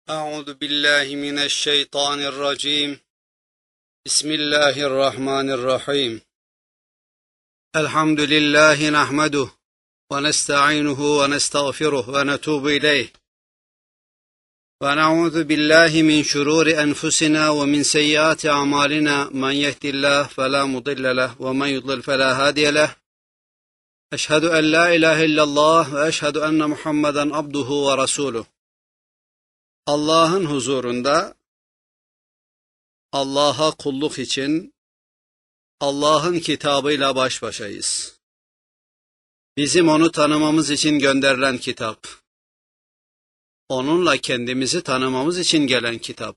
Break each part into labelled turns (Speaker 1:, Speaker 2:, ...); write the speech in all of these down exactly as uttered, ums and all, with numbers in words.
Speaker 1: أعوذ بالله من الشيطان الرجيم بسم الله الرحمن الرحيم الحمد لله نحمده ونستعينه ونستغفره ونتوب إليه ونعوذ بالله من شرور أنفسنا ومن سيئات أعمالنا من يهد الله فلا مضل له ومن يضلل فلا هادي له أشهد أن لا إله إلا الله وأشهد أن محمدا عبده ورسوله. Allah'ın huzurunda Allah'a kulluk için Allah'ın kitabıyla baş başayız. Bizim onu tanımamız için gönderilen kitap. Onunla kendimizi tanımamız için gelen kitap.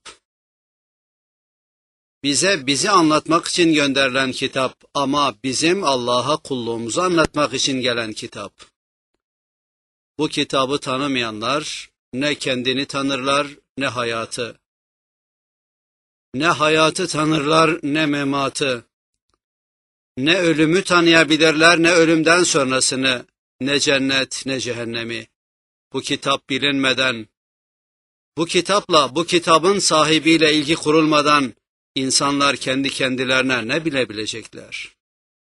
Speaker 1: Bize bizi anlatmak için gönderilen kitap ama bizim Allah'a kulluğumuzu anlatmak için gelen kitap. Bu kitabı tanımayanlar ne kendini tanırlar, ne hayatı. Ne hayatı tanırlar, ne mematı. Ne ölümü tanıyabilirler, ne ölümden sonrasını, ne cennet, ne cehennemi. Bu kitap bilinmeden, bu kitapla, bu kitabın sahibiyle ilgi kurulmadan, insanlar kendi kendilerine ne bilebilecekler?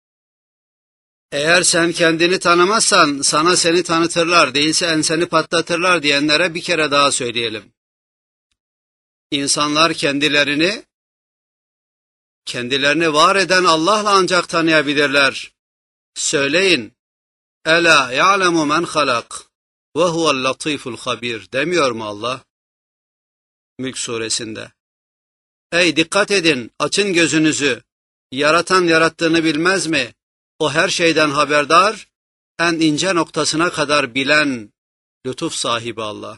Speaker 1: Eğer sen kendini tanımazsan sana seni tanıtırlar, değilse enseni patlatırlar diyenlere bir kere daha söyleyelim. İnsanlar kendilerini, kendilerini var eden Allah'la ancak tanıyabilirler. Söyleyin, Ela ya'lemu men halak ve huvel latiful habir demiyor mu Allah? Mülk suresinde. Ey dikkat edin, açın gözünüzü, yaratan yarattığını bilmez mi? O her şeyden haberdar, en ince noktasına kadar bilen, lütuf sahibi Allah.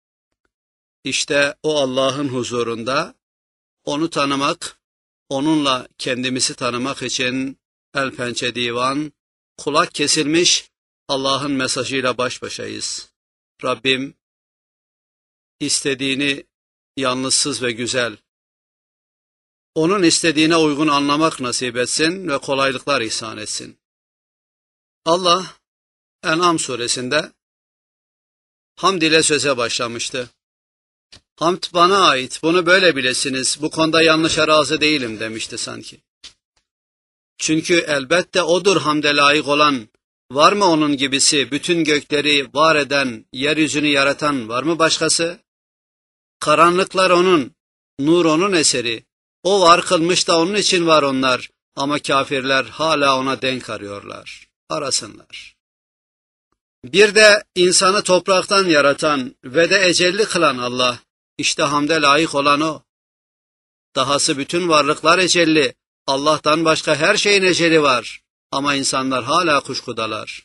Speaker 1: İşte o Allah'ın huzurunda, onu tanımak, onunla kendimizi tanımak için el pençe divan, kulak kesilmiş Allah'ın mesajıyla baş başayız. Rabbim, istediğini yalnızsız ve güzel, onun istediğine uygun anlamak nasip etsin ve kolaylıklar ihsan etsin. Allah, En'am suresinde hamd ile söze başlamıştı. Hamd bana ait, bunu böyle bilesiniz, bu konuda yanlışa razı değilim demişti sanki. Çünkü elbette odur hamde layık olan, var mı onun gibisi, bütün gökleri var eden, yeryüzünü yaratan var mı başkası? Karanlıklar onun, nur onun eseri. O var kılmış da onun için var onlar ama kafirler hala ona denk arıyorlar. Arasınlar. Bir de insanı topraktan yaratan ve de ecelli kılan Allah, işte hamde layık olan o. Dahası bütün varlıklar ecelli, Allah'tan başka her şeyin eceli var ama insanlar hala kuşkudalar.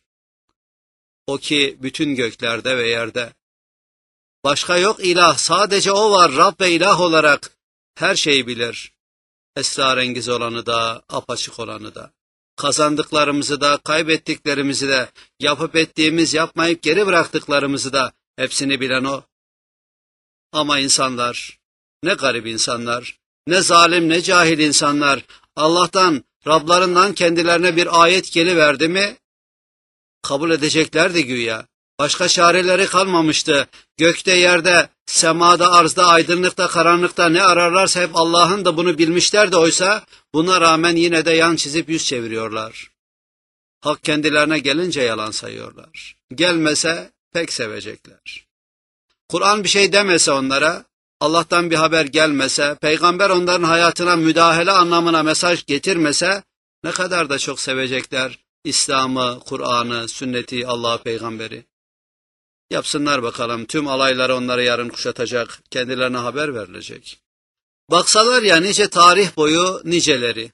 Speaker 1: O ki bütün göklerde ve yerde. Başka yok ilah, sadece o var Rab ve ilah olarak. Her şeyi bilir, esrarengiz olanı da, apaçık olanı da, kazandıklarımızı da, kaybettiklerimizi de, yapıp ettiğimiz, yapmayıp geri bıraktıklarımızı da, hepsini bilen o. Ama insanlar, ne garip insanlar, ne zalim ne cahil insanlar, Allah'tan, Rablarından kendilerine bir ayet geliverdi mi, kabul edeceklerdi güya. Başka çareleri kalmamıştı. Gökte, yerde, semada, arzda, aydınlıkta, karanlıkta ne ararlarsa hep Allah'ın da bunu bilmişlerdi oysa buna rağmen yine de yan çizip yüz çeviriyorlar. Hak kendilerine gelince yalan sayıyorlar. Gelmese pek sevecekler. Kur'an bir şey demese onlara, Allah'tan bir haber gelmese, peygamber onların hayatına müdahale anlamına mesaj getirmese ne kadar da çok sevecekler İslam'ı, Kur'an'ı, sünneti, Allah'ı, peygamberi. Yapsınlar bakalım, tüm alayları onları yarın kuşatacak, kendilerine haber verilecek. Baksalar ya nice tarih boyu niceleri.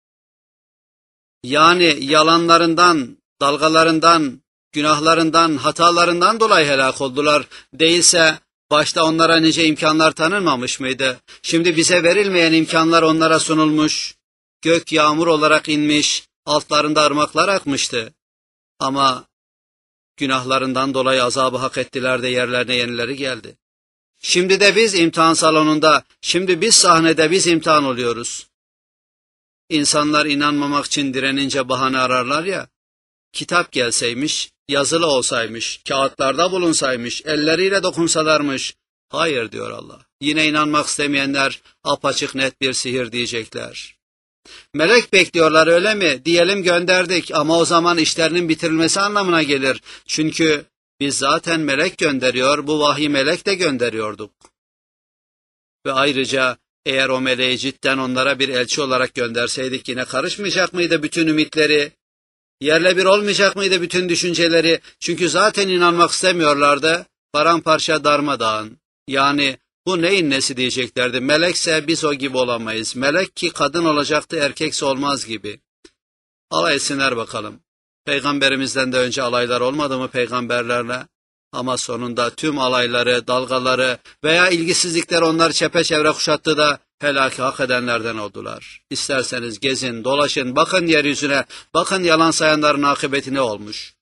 Speaker 1: Yani yalanlarından, dalgalarından, günahlarından, hatalarından dolayı helak oldular. Değilse başta onlara nice imkanlar tanınmamış mıydı? Şimdi bize verilmeyen imkanlar onlara sunulmuş, gök yağmur olarak inmiş, altlarında ırmaklar akmıştı. Ama günahlarından dolayı azabı hak ettiler de yerlerine yenileri geldi. Şimdi de biz imtihan salonunda, şimdi biz sahnede biz imtihan oluyoruz. İnsanlar inanmamak için direnince bahane ararlar ya, kitap gelseymiş, yazılı olsaymış, kağıtlarda bulunsaymış, elleriyle dokunsalarmış, Hayır diyor Allah. Yine inanmak istemeyenler apaçık net bir sihir diyecekler. Melek bekliyorlar öyle mi? Diyelim gönderdik ama o zaman işlerinin bitirilmesi anlamına gelir. Çünkü biz zaten melek gönderiyor, bu vahyi melek de gönderiyorduk. Ve ayrıca eğer o meleği cidden onlara bir elçi olarak gönderseydik yine karışmayacak mıydı bütün ümitleri? Yerle bir olmayacak mıydı bütün düşünceleri? Çünkü zaten inanmak istemiyorlardı. Paramparça darmadağın. Yani bu neyin nesi diyeceklerdi. Melekse biz o gibi olamayız. Melek ki kadın olacaktı, erkekse olmaz gibi. Alay etsinler bakalım. Peygamberimizden de önce alaylar olmadı mı peygamberlerle? Ama sonunda tüm alayları, dalgaları veya ilgisizlikler onları çepeçevre kuşattı da helaki hak edenlerden oldular. İsterseniz gezin, dolaşın, bakın yeryüzüne, bakın yalan sayanların akıbeti ne olmuş.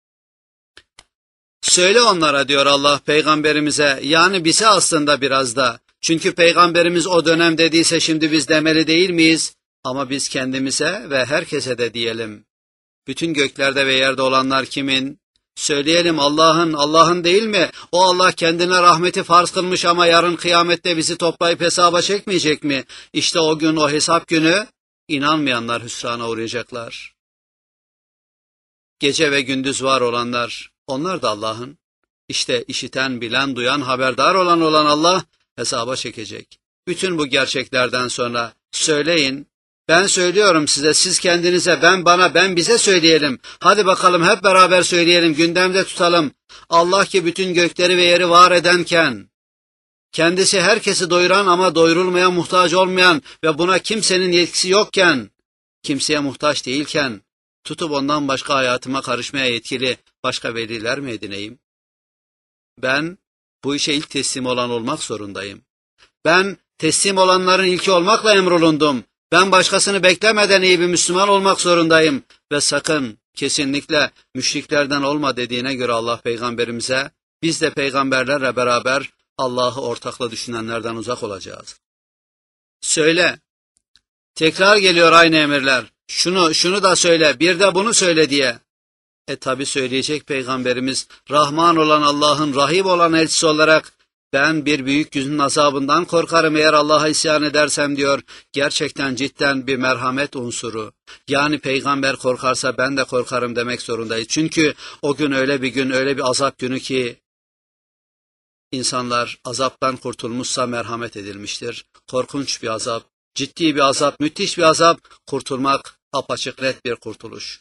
Speaker 1: Söyle onlara diyor Allah peygamberimize, yani bize aslında biraz da. Çünkü peygamberimiz o dönem dediyse şimdi biz demeli değil miyiz? Ama biz kendimize ve herkese de diyelim. Bütün göklerde ve yerde olanlar kimin? Söyleyelim Allah'ın, Allah'ın değil mi? O Allah kendine rahmeti farz kılmış ama yarın kıyamette bizi toplayıp hesaba çekmeyecek mi? İşte o gün, o hesap günü inanmayanlar hüsrana uğrayacaklar. Gece ve gündüz var olanlar, onlar da Allah'ın. İşte işiten, bilen, duyan, haberdar olan olan Allah hesaba çekecek. Bütün bu gerçeklerden sonra söyleyin, ben söylüyorum size, siz kendinize, ben bana, ben bize söyleyelim. Hadi bakalım hep beraber söyleyelim, gündemde tutalım. Allah ki bütün gökleri ve yeri var edenken, kendisi herkesi doyuran ama doyurulmaya muhtaç olmayan ve buna kimsenin yetkisi yokken, kimseye muhtaç değilken, tutup ondan başka hayatıma karışmaya yetkili başka veliler mi edineyim? Ben bu işe ilk teslim olan olmak zorundayım. Ben teslim olanların ilki olmakla emrolundum. Ben başkasını beklemeden iyi bir Müslüman olmak zorundayım. Ve sakın, kesinlikle müşriklerden olma dediğine göre Allah peygamberimize, biz de peygamberlerle beraber Allah'ı ortakla düşünenlerden uzak olacağız. Söyle, tekrar geliyor aynı emirler. Şunu, şunu da söyle, bir de bunu söyle diye. E tabi söyleyecek peygamberimiz, Rahman olan Allah'ın Rahim olan elçisi olarak, ben bir büyük günün azabından korkarım eğer Allah'a isyan edersem diyor. Gerçekten cidden bir merhamet unsuru. Yani peygamber korkarsa ben de korkarım demek zorundayız. Çünkü o gün öyle bir gün, öyle bir azap günü ki insanlar azaptan kurtulmuşsa merhamet edilmiştir. Korkunç bir azap, ciddi bir azap, müthiş bir azap. Kurtulmak apaçık net bir kurtuluş.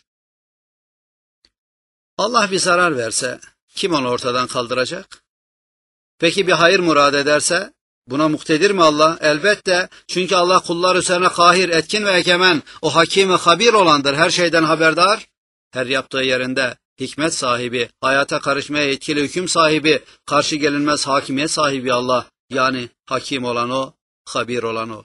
Speaker 1: Allah bir zarar verse kim onu ortadan kaldıracak? Peki bir hayır murad ederse buna muktedir mi Allah? Elbette, çünkü Allah kullar üzerine kahir, etkin ve egemen, o hakim ve habir olandır, her şeyden haberdar, her yaptığı yerinde hikmet sahibi, hayata karışmaya yetkili hüküm sahibi, karşı gelinmez hakimiyet sahibi Allah, yani hakim olan o, habir olan o.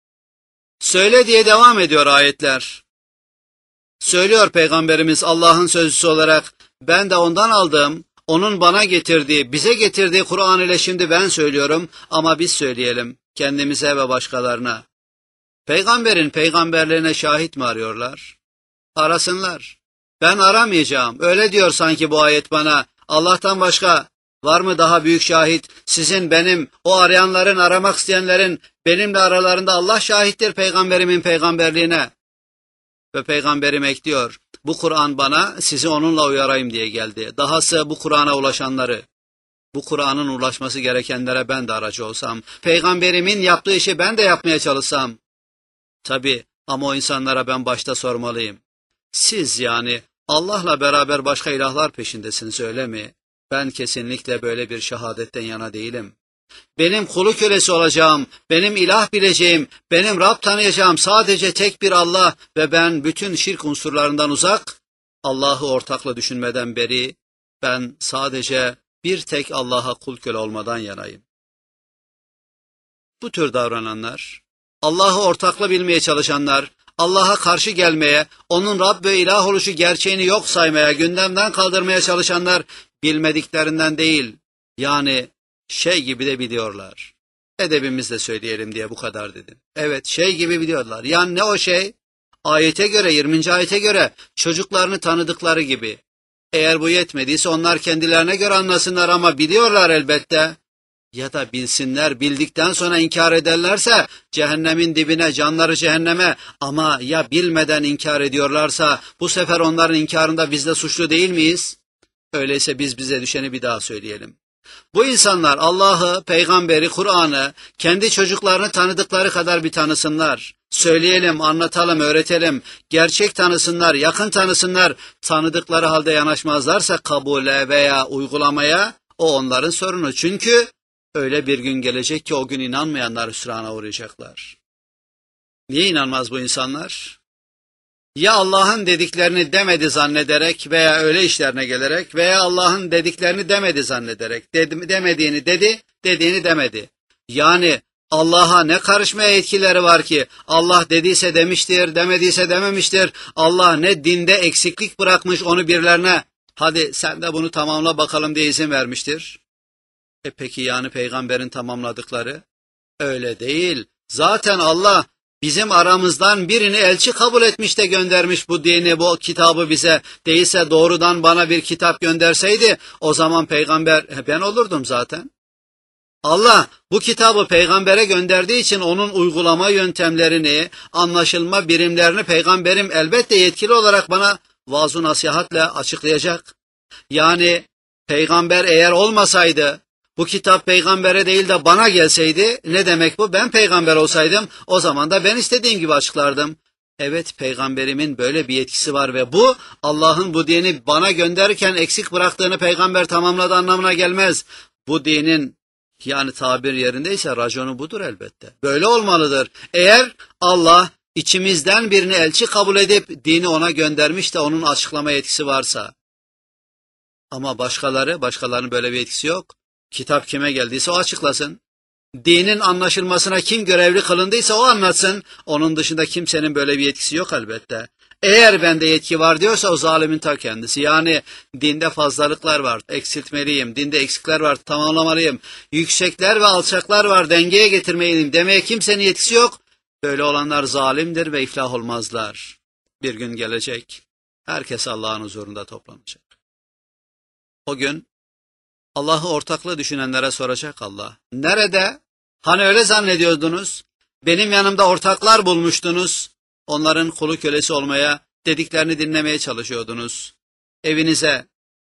Speaker 1: Söyle diye devam ediyor ayetler. Söylüyor Peygamberimiz Allah'ın sözcüsü olarak, ben de ondan aldığım, onun bana getirdiği, bize getirdiği Kur'an ile şimdi ben söylüyorum ama biz söyleyelim kendimize ve başkalarına. Peygamberin peygamberliğine şahit mi arıyorlar? Arasınlar. Ben aramayacağım. Öyle diyor sanki bu ayet bana. Allah'tan başka var mı daha büyük şahit? Sizin, benim, o arayanların, aramak isteyenlerin benimle aralarında Allah şahittir peygamberimin peygamberliğine. Ve peygamberim ekliyor. Bu Kur'an bana sizi onunla uyarayım diye geldi. Dahası bu Kur'an'a ulaşanları, bu Kur'an'ın ulaşması gerekenlere ben de aracı olsam, peygamberimin yaptığı işi ben de yapmaya çalışsam. Tabi ama o insanlara ben başta sormalıyım. Siz yani Allah'la beraber başka ilahlar peşindesiniz öyle mi? Ben kesinlikle böyle bir şehadetten yana değilim. Benim kulu kölesi olacağım, benim ilah bileceğim, benim Rab tanıyacağım sadece tek bir Allah ve ben bütün şirk unsurlarından uzak, Allah'ı ortakla düşünmeden beri, ben sadece bir tek Allah'a kul köle olmadan yanayım. Bu tür davrananlar, Allah'ı ortakla bilmeye çalışanlar, Allah'a karşı gelmeye, onun Rab ve ilah oluşu gerçeğini yok saymaya, gündemden kaldırmaya çalışanlar bilmediklerinden değil, yani şey gibi de biliyorlar. Edebimizle söyleyelim diye bu kadar dedim. Evet, şey gibi biliyorlar. Yani ne o şey? Ayete göre, yirminci ayete göre çocuklarını tanıdıkları gibi. Eğer bu yetmediyse onlar kendilerine göre anlasınlar ama biliyorlar elbette. ya da bilsinler, bildikten sonra inkar ederlerse cehennemin dibine, canları cehenneme, ama ya bilmeden inkar ediyorlarsa bu sefer onların inkarında biz de suçlu değil miyiz? Öyleyse biz bize düşeni bir daha söyleyelim. Bu insanlar Allah'ı, peygamberi, Kur'an'ı kendi çocuklarını tanıdıkları kadar bir tanısınlar. Söyleyelim, anlatalım, öğretelim. Gerçek tanısınlar, yakın tanısınlar. Tanıdıkları halde yanaşmazlarsa kabule veya uygulamaya, o onların sorunu. Çünkü öyle bir gün gelecek ki o gün inanmayanlar hüsrana uğrayacaklar. Niye inanmaz bu insanlar? Ya Allah'ın dediklerini demedi zannederek veya öyle işlerine gelerek veya Allah'ın dediklerini demedi zannederek, dedi, demediğini dedi, dediğini demedi. Yani Allah'a ne karışmaya yetkileri var ki? Allah dediyse demiştir, demediyse dememiştir. Allah ne dinde eksiklik bırakmış onu birilerine, hadi sen de bunu tamamla bakalım diye izin vermiştir. E peki yani peygamberin tamamladıkları? Öyle değil. Zaten Allah bizim aramızdan birini elçi kabul etmiş de göndermiş bu dini, bu kitabı bize. Değilse doğrudan bana bir kitap gönderseydi o zaman peygamber ben olurdum zaten. Allah bu kitabı peygambere gönderdiği için onun uygulama yöntemlerini, anlaşılma birimlerini peygamberim elbette yetkili olarak bana vaaz-ı nasihatle açıklayacak. Yani peygamber eğer olmasaydı, bu kitap peygambere değil de bana gelseydi, ne demek bu? Ben peygamber olsaydım o zaman da ben istediğim gibi açıklardım. Evet, peygamberimin böyle bir yetkisi var ve bu Allah'ın bu dini bana gönderirken eksik bıraktığını peygamber tamamladı anlamına gelmez. Bu dinin, yani tabir yerindeyse raconu budur elbette. Böyle olmalıdır. Eğer Allah içimizden birini elçi kabul edip dini ona göndermiş de onun açıklama yetkisi varsa. Ama başkaları, başkalarının böyle bir yetkisi yok. Kitap kime geldiyse o açıklasın. Dinin anlaşılmasına kim görevli kılındıysa o anlatsın. Onun dışında kimsenin böyle bir yetkisi yok elbette. Eğer bende yetki var diyorsa o zalimin ta kendisi. Yani dinde fazlalıklar var, eksiltmeliyim. Dinde eksikler var, tamamlamalıyım. Yüksekler ve alçaklar var, dengeye getirmeliyim demeye kimsenin yetkisi yok. Böyle olanlar zalimdir ve iflah olmazlar. Bir gün gelecek, herkes Allah'ın huzurunda toplanacak. O gün Allah'ı ortaklı düşünenlere soracak Allah. Nerede? Hani öyle zannediyordunuz? Benim yanımda ortaklar bulmuştunuz. Onların kulu kölesi olmaya, dediklerini dinlemeye çalışıyordunuz. Evinize,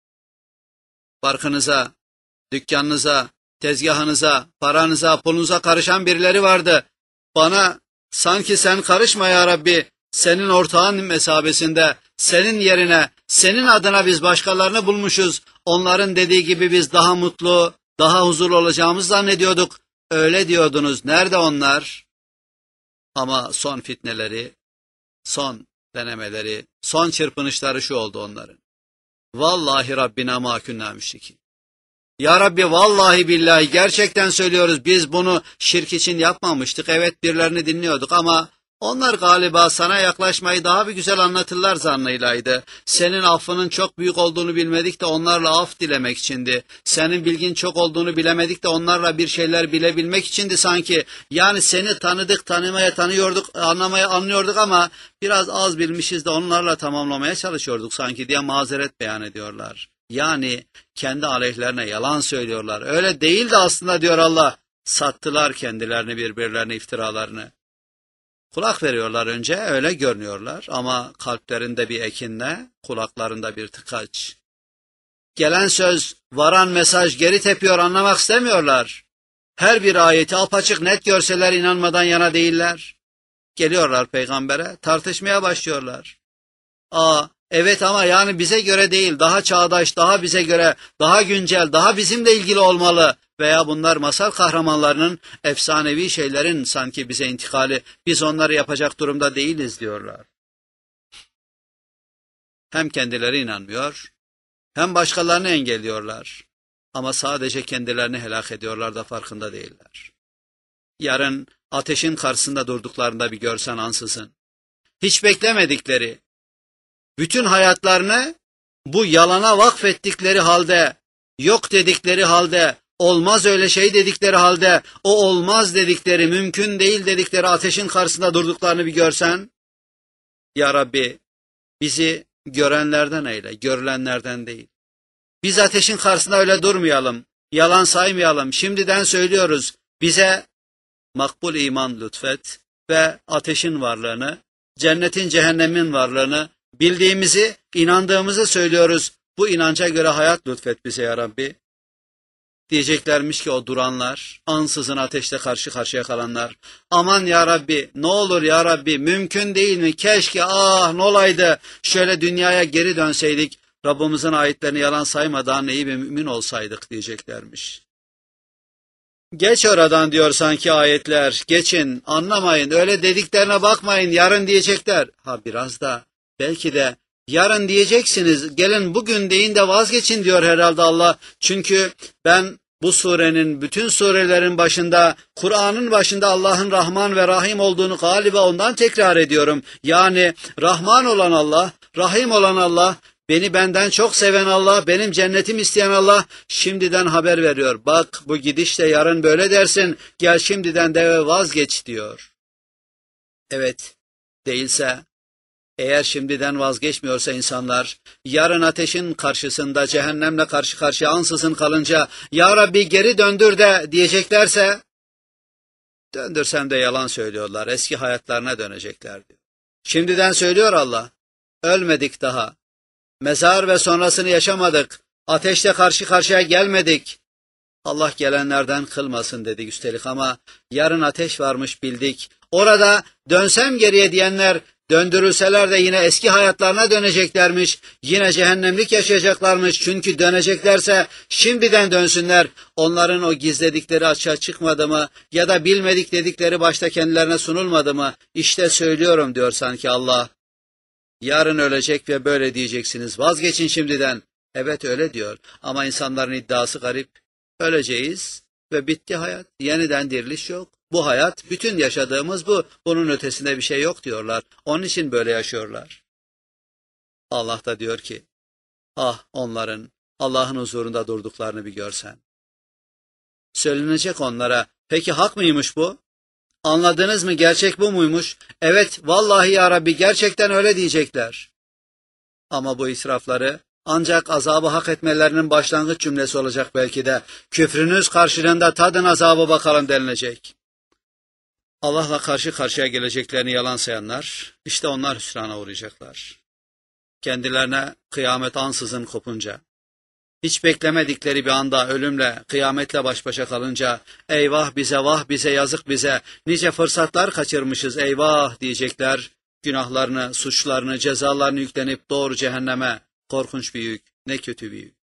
Speaker 1: barkınıza, dükkanınıza, tezgahınıza, paranıza, pulunuza karışan birileri vardı. Bana sanki sen karışma ya Rabbi, senin ortağın mesabesinde, senin yerine, senin adına biz başkalarını bulmuşuz. Onların dediği gibi biz daha mutlu, daha huzurlu olacağımızı zannediyorduk. Öyle diyordunuz. Nerede onlar? Ama son fitneleri, son denemeleri, son çırpınışları şu oldu onların. Vallahi Rabbina ma künnâ müşrikin. Ya Rabbi vallahi billahi gerçekten söylüyoruz, biz bunu şirk için yapmamıştık. Evet, birilerini dinliyorduk ama onlar galiba sana yaklaşmayı daha bir güzel anlatırlar zannıylaydı. Senin affının çok büyük olduğunu bilmedik de onlarla af dilemek içindi. Senin bilgin çok olduğunu bilemedik de onlarla bir şeyler bilebilmek içindi sanki. Yani seni tanıdık, tanımaya tanıyorduk, anlamaya anlıyorduk ama biraz az bilmişiz de onlarla tamamlamaya çalışıyorduk sanki diye mazeret beyan ediyorlar. Yani kendi aleyhlerine yalan söylüyorlar. Öyle değil de aslında diyor Allah, sattılar kendilerini, birbirlerine, iftiralarını. Kulak veriyorlar önce, öyle görünüyorlar ama kalplerinde bir ekinle, kulaklarında bir tıkaç. Gelen söz, varan mesaj geri tepiyor, anlamak istemiyorlar. Her bir ayeti apaçık net görseler inanmadan yana değiller. Geliyorlar peygambere, tartışmaya başlıyorlar. Aa, evet ama yani bize göre değil, daha çağdaş, daha bize göre, daha güncel, daha bizimle ilgili olmalı. Veya bunlar masal kahramanlarının, efsanevi şeylerin sanki bize intikali, biz onları yapacak durumda değiliz diyorlar. Hem kendileri inanmıyor, hem başkalarını engelliyorlar. Ama sadece kendilerini helak ediyorlar da farkında değiller. Yarın ateşin karşısında durduklarında bir görsen ansızın. Hiç beklemedikleri, bütün hayatlarını bu yalana vakfettikleri halde, yok dedikleri halde, olmaz öyle şey dedikleri halde, o olmaz dedikleri, mümkün değil dedikleri ateşin karşısında durduklarını bir görsen, ya Rabbi bizi görenlerden eyle, görülenlerden değil. Biz ateşin karşısında öyle durmayalım. yalan saymayalım. Şimdiden söylüyoruz, bize makbul iman lütfet ve ateşin varlığını, cennetin cehennemin varlığını, bildiğimizi, inandığımızı söylüyoruz. Bu inanca göre hayat lütfet bize ya Rabbi. Diyeceklermiş ki o duranlar, ansızın ateşte karşı karşıya kalanlar, aman ya Rabbi, ne olur ya Rabbi, mümkün değil mi? Keşke, ah ne olaydı, şöyle dünyaya geri dönseydik, Rabbimizin ayetlerini yalan saymadan iyi bir mümin olsaydık diyeceklermiş. Geç oradan diyor sanki ayetler, geçin, anlamayın, öyle dediklerine bakmayın, yarın diyecekler. Ha biraz da, belki de yarın diyeceksiniz, gelin bugün deyin de vazgeçin diyor herhalde Allah. Çünkü ben bu surenin, bütün surelerin başında, Kur'an'ın başında Allah'ın Rahman ve Rahim olduğunu galiba ondan tekrar ediyorum. Yani Rahman olan Allah, Rahim olan Allah, beni benden çok seven Allah, benim cennetimi isteyen Allah şimdiden haber veriyor. Bak bu gidişle yarın böyle dersin, gel şimdiden de vazgeç diyor. Evet, değilse, eğer şimdiden vazgeçmiyorsa insanlar, yarın ateşin karşısında cehennemle karşı karşıya ansızın kalınca, ya Rabbi geri döndür de diyeceklerse, döndürsem de yalan söylüyorlar, eski hayatlarına dönecekler diyor. Şimdiden söylüyor Allah, ölmedik daha. Mezar ve sonrasını yaşamadık. Ateşle karşı karşıya gelmedik. Allah gelenlerden kılmasın dedik üstelik ama yarın ateş varmış bildik. Orada dönsem geriye diyenler döndürülseler de yine eski hayatlarına döneceklermiş. Yine cehennemlik yaşayacaklarmış. Çünkü döneceklerse şimdiden dönsünler. Onların o gizledikleri açığa çıkmadı mı ya da bilmedik dedikleri başta kendilerine sunulmadı mı? İşte söylüyorum diyor sanki Allah. Yarın ölecek ve böyle diyeceksiniz. Vazgeçin şimdiden. Evet öyle diyor. Ama insanların iddiası garip. Öleceğiz ve bitti hayat. Yeniden diriliş yok. Bu hayat, bütün yaşadığımız bu. Bunun ötesinde bir şey yok diyorlar. Onun için böyle yaşıyorlar. Allah da diyor ki, ah onların Allah'ın huzurunda durduklarını bir görsen. Söylenecek onlara, peki hak mıymış bu? Anladınız mı? Gerçek bu muymuş? Evet, vallahi ya Rabbi gerçekten öyle diyecekler. Ama bu israfları ancak azabı hak etmelerinin başlangıç cümlesi olacak belki de. Küfrünüz karşılığında tadın azabı bakalım denilecek. Allah'la karşı karşıya geleceklerini yalan sayanlar, işte onlar hüsrana uğrayacaklar. Kendilerine kıyamet ansızın kopunca, hiç beklemedikleri bir anda ölümle, kıyametle baş başa kalınca, eyvah bize, vah bize, yazık bize, nice fırsatlar kaçırmışız, eyvah diyecekler, günahlarını, suçlarını, cezalarını yüklenip doğru cehenneme, korkunç bir yük, ne kötü bir yük.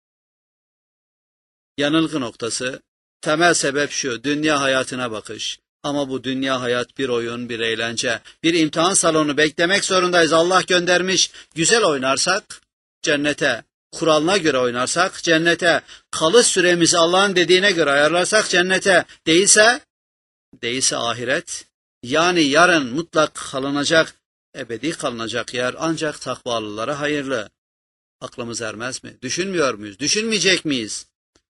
Speaker 1: Yanılgı noktası, temel sebep şu, dünya hayatına bakış. Ama bu dünya hayat bir oyun, bir eğlence, bir imtihan salonu, beklemek zorundayız. Allah göndermiş, güzel oynarsak cennete, kuralına göre oynarsak cennete, kalış süremizi Allah'ın dediğine göre ayarlarsak cennete, değilse, değilse ahiret, yani yarın mutlak kalınacak, ebedi kalınacak yer ancak takvalılara hayırlı. Aklımız ermez mi? Düşünmüyor muyuz? Düşünmeyecek miyiz?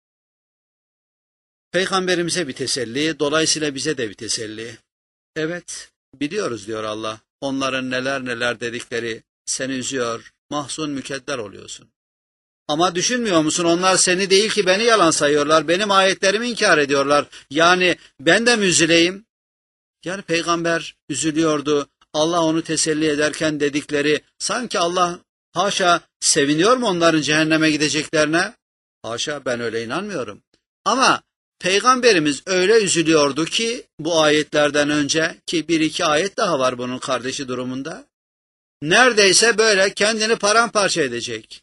Speaker 1: Peygamberimize bir teselli, dolayısıyla bize de bir teselli. Evet, biliyoruz diyor Allah, onların neler neler dedikleri seni üzüyor, mahzun mükedder oluyorsun. Ama düşünmüyor musun, onlar seni değil ki beni yalan sayıyorlar, benim ayetlerimi inkar ediyorlar. Yani ben de mi üzüleyim? Yani peygamber üzülüyordu, Allah onu teselli ederken dedikleri, sanki Allah haşa seviniyor mu onların cehenneme gideceklerine? Haşa, ben öyle inanmıyorum. Ama Peygamberimiz öyle üzülüyordu ki bu ayetlerden önce, ki bir iki ayet daha var bunun kardeşi durumunda, neredeyse böyle kendini paramparça edecek.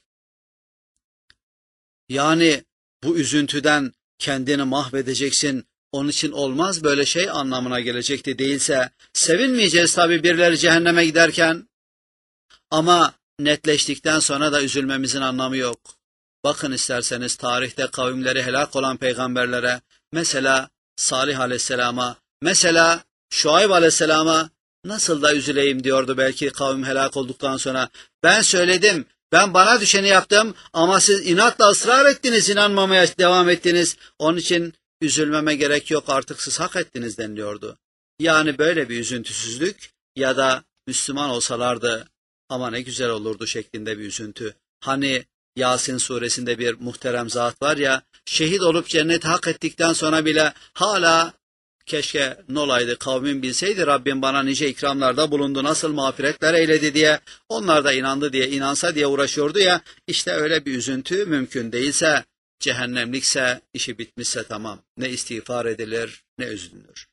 Speaker 1: Yani bu üzüntüden kendini mahvedeceksin, onun için olmaz böyle şey anlamına gelecekti. Değilse sevinmeyeceğiz tabii birileri cehenneme giderken, ama netleştikten sonra da üzülmemizin anlamı yok. Bakın isterseniz tarihte kavimleri helak olan peygamberlere, mesela Salih aleyhisselama, mesela Şuayb aleyhisselama nasıl da üzüleyim diyordu belki kavim helak olduktan sonra. Ben söyledim, ben bana düşeni yaptım ama siz inatla ısrar ettiniz, inanmamaya devam ettiniz. Onun için üzülmeme gerek yok, artık siz hak ettiniz deniliyordu. Yani böyle bir üzüntüsüzlük ya da Müslüman olsalardı ama ne güzel olurdu şeklinde bir üzüntü. Hani Yasin suresinde bir muhterem zat var ya, şehit olup cenneti hak ettikten sonra bile hala keşke ne olaydı kavmin bilseydi Rabbim bana nice ikramlarda bulundu, nasıl mağfiretler eyledi diye, onlar da inandı diye, inansa diye uğraşıyordu ya, işte öyle bir üzüntü mümkün değilse, cehennemlikse, işi bitmişse tamam, ne istiğfar edilir ne üzülünür.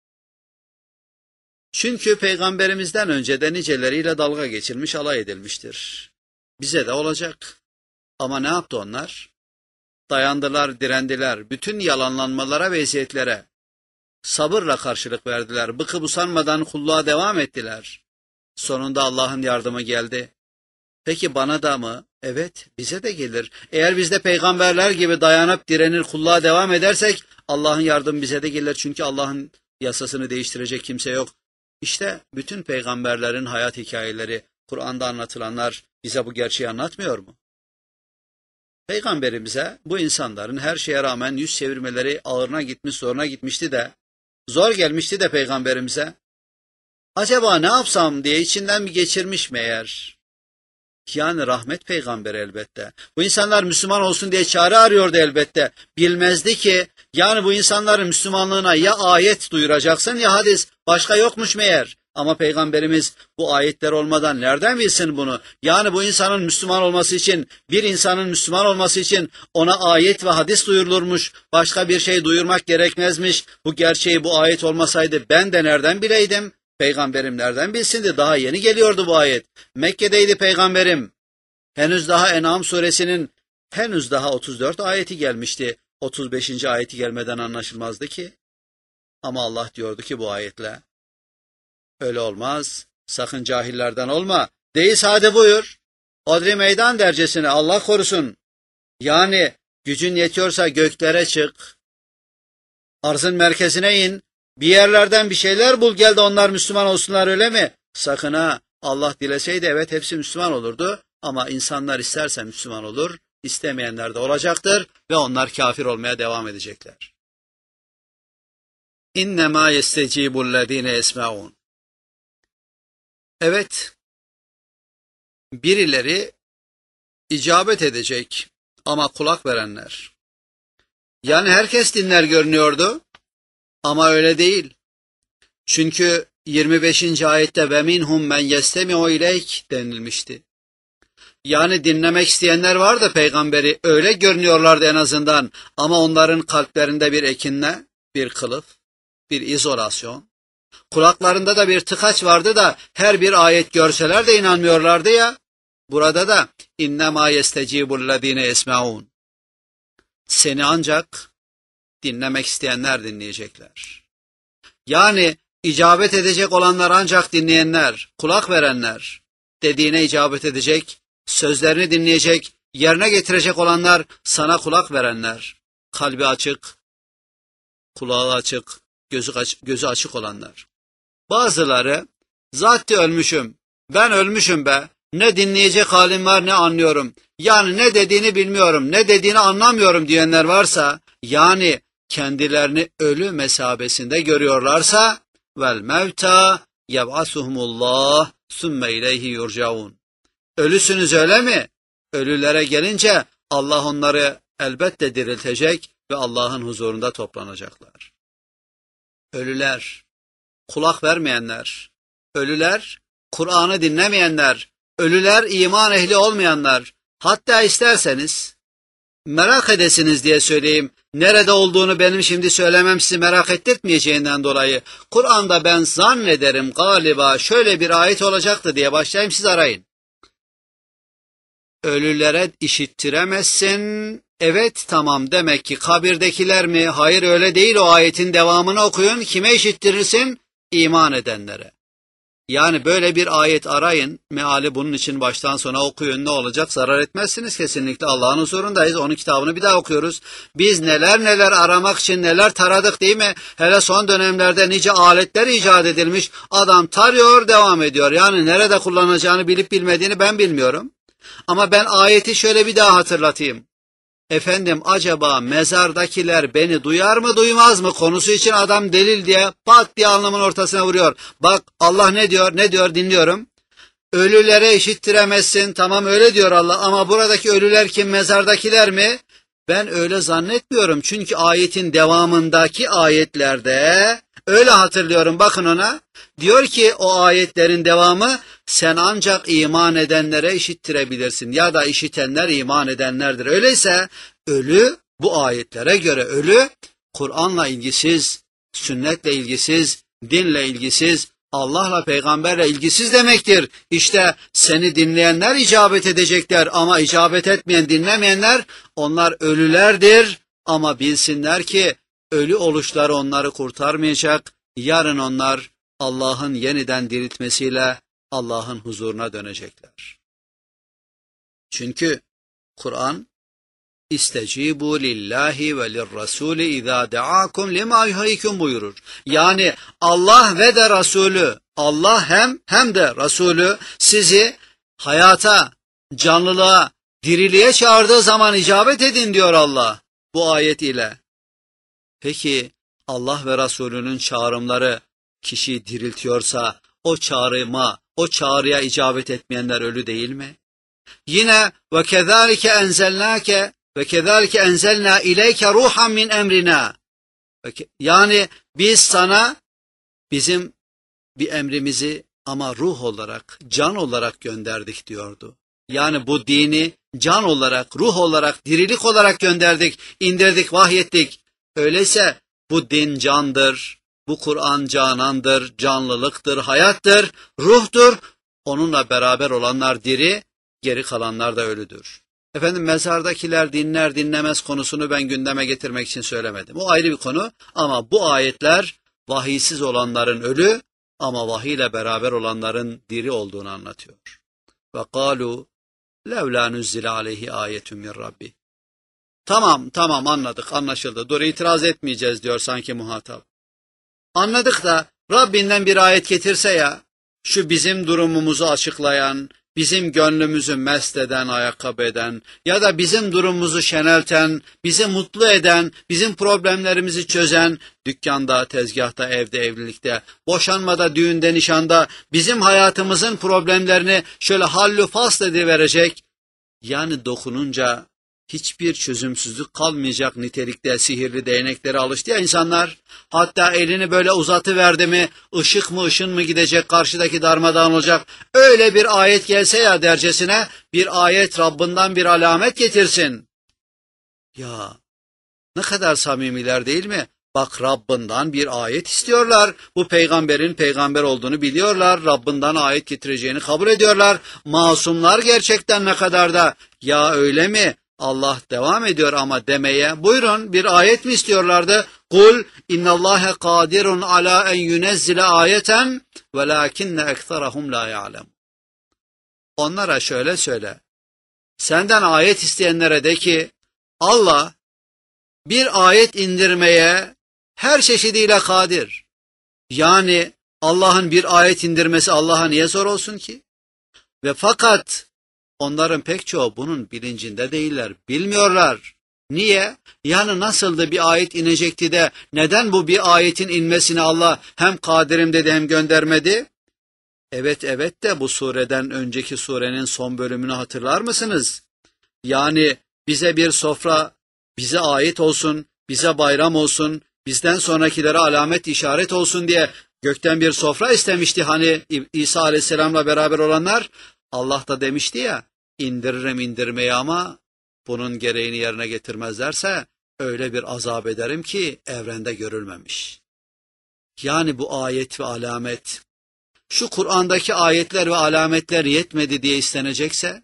Speaker 1: Çünkü peygamberimizden önce de niceleriyle dalga geçilmiş, alay edilmiştir. Bize de olacak. Ama ne yaptı onlar? Dayandılar, direndiler, bütün yalanlanmalara ve eziyetlere sabırla karşılık verdiler, bıkıp usanmadan kulluğa devam ettiler. Sonunda Allah'ın yardımı geldi. Peki bana da mı? Evet, bize de gelir. Eğer biz de peygamberler gibi dayanıp direnir, kulluğa devam edersek Allah'ın yardımı bize de gelir. Çünkü Allah'ın yasasını değiştirecek kimse yok. İşte bütün peygamberlerin hayat hikayeleri, Kur'an'da anlatılanlar bize bu gerçeği anlatmıyor mu? Peygamberimize bu insanların her şeye rağmen yüz çevirmeleri ağırına gitmiş, zoruna gitmişti de, zor gelmişti de peygamberimize. Acaba ne yapsam diye içinden bir geçirmiş meğer. Yani rahmet peygamberi elbette. Bu insanlar Müslüman olsun diye çare arıyordu elbette. Bilmezdi ki yani bu insanların Müslümanlığına ya ayet duyuracaksın ya hadis. Başka yokmuş meğer. Ama peygamberimiz bu ayetler olmadan nereden bilsin bunu? Yani bu insanın Müslüman olması için, bir insanın Müslüman olması için ona ayet ve hadis duyurulurmuş. Başka bir şey duyurmak gerekmezmiş. Bu gerçeği bu ayet olmasaydı ben de nereden bileydim? Peygamberim nereden bilsindi? Daha yeni geliyordu bu ayet. Mekke'deydi peygamberim. Henüz daha En'am suresinin henüz daha otuz dört ayeti gelmişti. otuz beşinci ayeti gelmeden anlaşılmazdı ki. Ama Allah diyordu ki bu ayetle, öyle olmaz, sakın cahillerden olma. Değilse hadi buyur. Odri meydan dercesine, Allah korusun. Yani gücün yetiyorsa göklere çık. Arzın merkezine in. Bir yerlerden bir şeyler bul, gel de onlar Müslüman olsunlar, öyle mi? Sakın ha, Allah dileseydi evet hepsi Müslüman olurdu. Ama insanlar isterse Müslüman olur, istemeyenler de olacaktır ve onlar kafir olmaya devam edecekler. İnnemâ yestecîbullezîne yesmeûn. Evet, birileri icabet edecek ama kulak verenler. Yani herkes dinler görünüyordu ama öyle değil. Çünkü yirmi beşinci ayette ve minhum men yestemi'u ileyk denilmişti. Yani dinlemek isteyenler vardı peygamberi, öyle görünüyorlardı en azından, ama onların kalplerinde bir ekinle, bir kılıf, bir izolasyon, kulaklarında da bir tıkaç vardı da her bir ayet görseler de inanmıyorlardı ya. Burada da innemâ yestecîbullezîne yesmeûn. Seni ancak dinlemek isteyenler dinleyecekler. Yani icabet edecek olanlar ancak dinleyenler, kulak verenler, dediğine icabet edecek, sözlerini dinleyecek, yerine getirecek olanlar, sana kulak verenler, kalbi açık, kulağı açık, gözü açık, gözü açık olanlar. Bazıları, zaten ölmüşüm, ben ölmüşüm be, ne dinleyecek halim var ne anlıyorum, yani ne dediğini bilmiyorum, ne dediğini anlamıyorum diyenler varsa, yani kendilerini ölü mesabesinde görüyorlarsa, vel mevta yeb'asuhumullah sümme ileyhi yurcaun. Ölüsünüz öyle mi? Ölülere gelince Allah onları elbette diriltecek ve Allah'ın huzurunda toplanacaklar. Ölüler, kulak vermeyenler, ölüler, Kur'an'ı dinlemeyenler, ölüler, iman ehli olmayanlar, hatta isterseniz merak edesiniz diye söyleyeyim, nerede olduğunu benim şimdi söylemem sizi merak ettirtmeyeceğinden dolayı, Kur'an'da ben zannederim galiba şöyle bir ayet olacaktı diye başlayayım, siz arayın. Ölülere işittiremezsin. Evet, tamam, demek ki kabirdekiler mi? Hayır, öyle değil, o ayetin devamını okuyun. Kime işittirirsin? İman edenlere. Yani böyle bir ayet arayın, meali bunun için baştan sona okuyun, ne olacak? Zarar etmezsiniz kesinlikle, Allah'ın huzurundayız, onun kitabını bir daha okuyoruz. Biz neler neler aramak için neler taradık değil mi? Hele son dönemlerde nice aletler icat edilmiş, adam tarıyor devam ediyor. Yani nerede kullanacağını bilip bilmediğini ben bilmiyorum. Ama ben ayeti şöyle bir daha hatırlatayım. Efendim, acaba mezardakiler beni duyar mı duymaz mı konusu için adam delil diye pat diye alnımın ortasına vuruyor. Bak Allah ne diyor, ne diyor, dinliyorum. Ölülere işittiremezsin, tamam öyle diyor Allah, ama buradaki ölüler kim, mezardakiler mi? Ben öyle zannetmiyorum çünkü ayetin devamındaki ayetlerde öyle hatırlıyorum, bakın ona. Diyor ki o ayetlerin devamı, sen ancak iman edenlere işittirebilirsin ya da işitenler iman edenlerdir. Öyleyse ölü, bu ayetlere göre ölü Kur'an'la ilgisiz, sünnetle ilgisiz, dinle ilgisiz, Allah'la peygamberle ilgisiz demektir. İşte seni dinleyenler icabet edecekler ama icabet etmeyen, dinlemeyenler, onlar ölülerdir. Ama bilsinler ki ölü oluşları onları kurtarmayacak. Yarın onlar Allah'ın yeniden diriltmesiyle Allah'ın huzuruna dönecekler. Çünkü Kur'an İstecibu lillahi ve lirrasuli izâ de'âkum limâ yuhyikum buyurur. Yani Allah ve de Resulü, Allah hem hem de Resulü sizi hayata, canlılığa, diriliğe çağırdığı zaman icabet edin diyor Allah bu ayet ile. Peki Allah ve Resulünün çağrımları kişiyi diriltiyorsa o çağrıma, o çağrıya icabet etmeyenler ölü değil mi? Yine ve kezalike enzelnake ve kezalike enzelna ileyke ruhan min emrina. Yani biz sana bizim bir emrimizi ama ruh olarak, can olarak gönderdik diyordu. Yani bu dini can olarak, ruh olarak, dirilik olarak gönderdik, indirdik, vahyettik. Öyleyse bu din candır, bu Kur'an canandır, canlılıktır, hayattır, ruhtur. Onunla beraber olanlar diri, geri kalanlar da ölüdür. Efendim mezardakiler dinler dinlemez konusunu ben gündeme getirmek için söylemedim. O ayrı bir konu ama bu ayetler vahiysiz olanların ölü ama vahiy ile beraber olanların diri olduğunu anlatıyor. Ve kalu levla nuzzile aleyhi ayetun min rabbi. Tamam tamam anladık, anlaşıldı. Dur, itiraz etmeyeceğiz diyor sanki muhatap. Anladık da Rabbinden bir ayet getirse ya, şu bizim durumumuzu açıklayan, bizim gönlümüzü mest eden, ayakkabı eden ya da bizim durumumuzu şenelten, bizi mutlu eden, bizim problemlerimizi çözen, dükkanda, tezgahta, evde, evlilikte, boşanmada, düğünde, nişanda bizim hayatımızın problemlerini şöyle hallü fasl ediverecek, yani dokununca hiçbir çözümsüzlük kalmayacak nitelikte sihirli değneklere alıştı ya insanlar. Hatta elini böyle uzatıverdi mi, ışık mı ışın mı gidecek, karşıdaki darmadağın olacak. Öyle bir ayet gelse ya dercesine, bir ayet Rabbinden bir alamet getirsin. Ya ne kadar samimiler değil mi? Bak Rabbinden bir ayet istiyorlar. Bu peygamberin peygamber olduğunu biliyorlar. Rabbinden ayet getireceğini kabul ediyorlar. Masumlar gerçekten ne kadar da. Ya öyle mi? Allah devam ediyor ama demeye. Buyurun, bir ayet mi istiyorlardı? Kul innallâhe kadirun ala en yunezzile ayeten velâkinne ekserahum la ya'lem. Onlara şöyle söyle. Senden ayet isteyenlere de ki Allah bir ayet indirmeye her çeşidiyle kadir. Yani Allah'ın bir ayet indirmesi Allah'a niye zor olsun ki? Ve fakat onların pek çoğu bunun bilincinde değiller, bilmiyorlar. Niye? Yani nasıldı bir ayet inecekti de neden bu bir ayetin inmesini Allah hem kadirim dedi hem göndermedi? Evet evet de bu sureden önceki surenin son bölümünü hatırlar mısınız? Yani bize bir sofra, bize ait olsun, bize bayram olsun, bizden sonrakilere alamet işaret olsun diye gökten bir sofra istemişti hani İsa Aleyhisselam'la beraber olanlar. Allah da demişti ya, indiririm indirmeyi ama bunun gereğini yerine getirmezlerse öyle bir azap ederim ki evrende görülmemiş. Yani bu ayet ve alamet, şu Kur'an'daki ayetler ve alametler yetmedi diye istenecekse,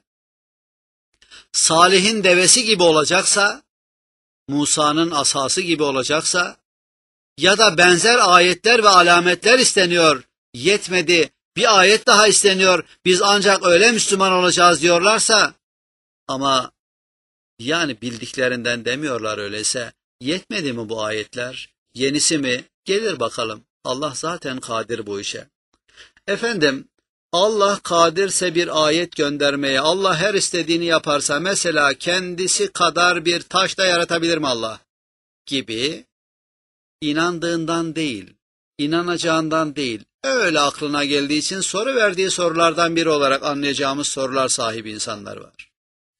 Speaker 1: Salih'in devesi gibi olacaksa, Musa'nın asası gibi olacaksa ya da benzer ayetler ve alametler isteniyor, yetmedi, bir ayet daha isteniyor, biz ancak öyle Müslüman olacağız diyorlarsa, ama yani bildiklerinden demiyorlar öyleyse, yetmedi mi bu ayetler, yenisi mi, gelir bakalım, Allah zaten kadir bu işe. Efendim, Allah kadirse bir ayet göndermeye, Allah her istediğini yaparsa, mesela kendisi kadar bir taş da yaratabilir mi Allah? Gibi, inandığından değil, inanacağından değil, öyle aklına geldiği için soru verdiği sorulardan biri olarak anlayacağımız sorular sahibi insanlar var.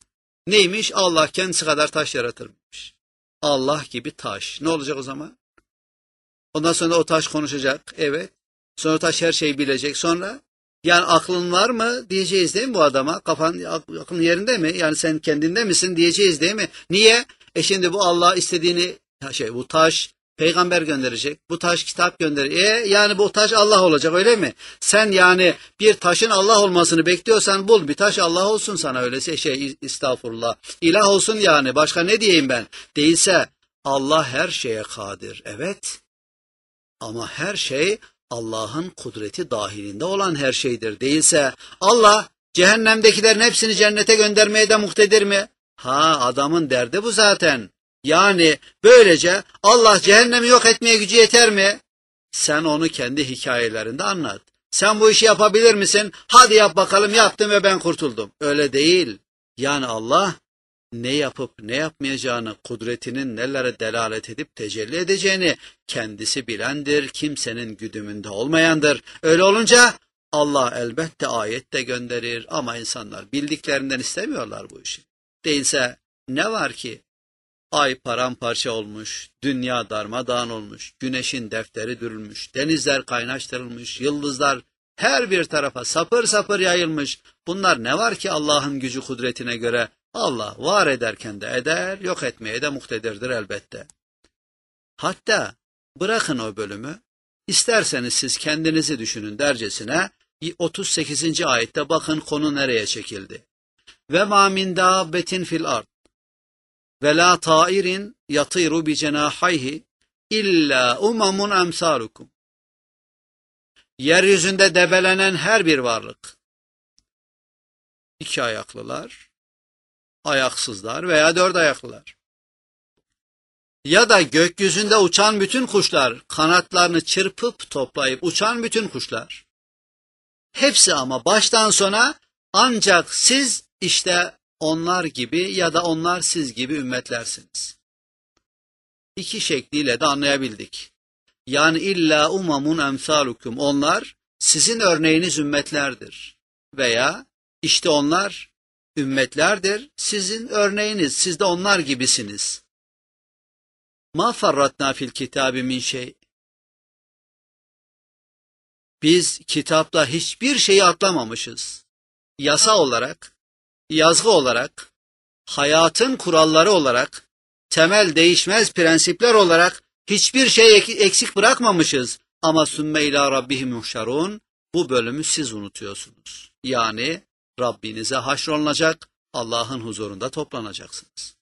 Speaker 1: Neymiş? Allah kendisi kadar taş yaratırmış. Allah gibi taş. Ne olacak o zaman? Ondan sonra o taş konuşacak. Evet. Sonra taş her şeyi bilecek. Sonra yani aklın var mı diyeceğiz değil mi bu adama? Kafan, aklın yerinde mi? Yani sen kendinde misin diyeceğiz değil mi? Niye? E şimdi bu Allah istediğini, şey bu taş peygamber gönderecek. Bu taş kitap gönderecek. E yani bu taş Allah olacak öyle mi? Sen yani bir taşın Allah olmasını bekliyorsan bul bir taş Allah olsun sana öylese şey estağfurullah. İlah olsun yani başka ne diyeyim ben? Değilse Allah her şeye kadir. Evet. Ama her şey Allah'ın kudreti dahilinde olan her şeydir. Değilse Allah cehennemdekilerin hepsini cennete göndermeye de muktedir mi? Ha adamın derdi bu zaten. Yani böylece Allah cehennemi yok etmeye gücü yeter mi? Sen onu kendi hikayelerinde anlat. Sen bu işi yapabilir misin? Hadi yap bakalım yaptım ve ben kurtuldum. Öyle değil. Yani Allah ne yapıp ne yapmayacağını, kudretinin nelere delalet edip tecelli edeceğini kendisi bilendir, kimsenin güdümünde olmayandır. Öyle olunca Allah elbette ayet de gönderir ama insanlar bildiklerinden istemiyorlar bu işi. Değilse ne var ki? Ay paramparça olmuş, dünya darmadağın olmuş, güneşin defteri dürülmüş, denizler kaynaştırılmış, yıldızlar her bir tarafa sapır sapır yayılmış. Bunlar ne var ki Allah'ın gücü kudretine göre? Allah var ederken de eder, yok etmeye de muktedirdir elbette. Hatta bırakın o bölümü, isterseniz siz kendinizi düşünün dercesine otuz sekizinci ayette bakın konu nereye çekildi. Ve ma min dabbetin fil ard ve la tairin yatiru bi cenahayhi illa umamun emsalukum. Yeryüzünde debelenen her bir varlık, iki ayaklılar, ayaksızlar veya dört ayaklılar ya da gökyüzünde uçan bütün kuşlar, kanatlarını çırpıp toplayıp uçan bütün kuşlar, hepsi ama baştan sona ancak siz işte onlar gibi ya da onlar siz gibi ümmetlersiniz. İki şekliyle de anlayabildik. Yani illa umamun emsalukum, onlar sizin örneğiniz ümmetlerdir. Veya işte onlar ümmetlerdir, sizin örneğiniz, siz de onlar gibisiniz. Ma farratna fil kitabi min şey. Biz kitapta hiçbir şeyi atlamamışız. Yasa olarak, yazgı olarak, hayatın kuralları olarak, temel değişmez prensipler olarak hiçbir şey eksik bırakmamışız. Ama sümme ila rabbihim yuhşarun, bu bölümü siz unutuyorsunuz. Yani Rabbinize haşrolunacak, Allah'ın huzurunda toplanacaksınız.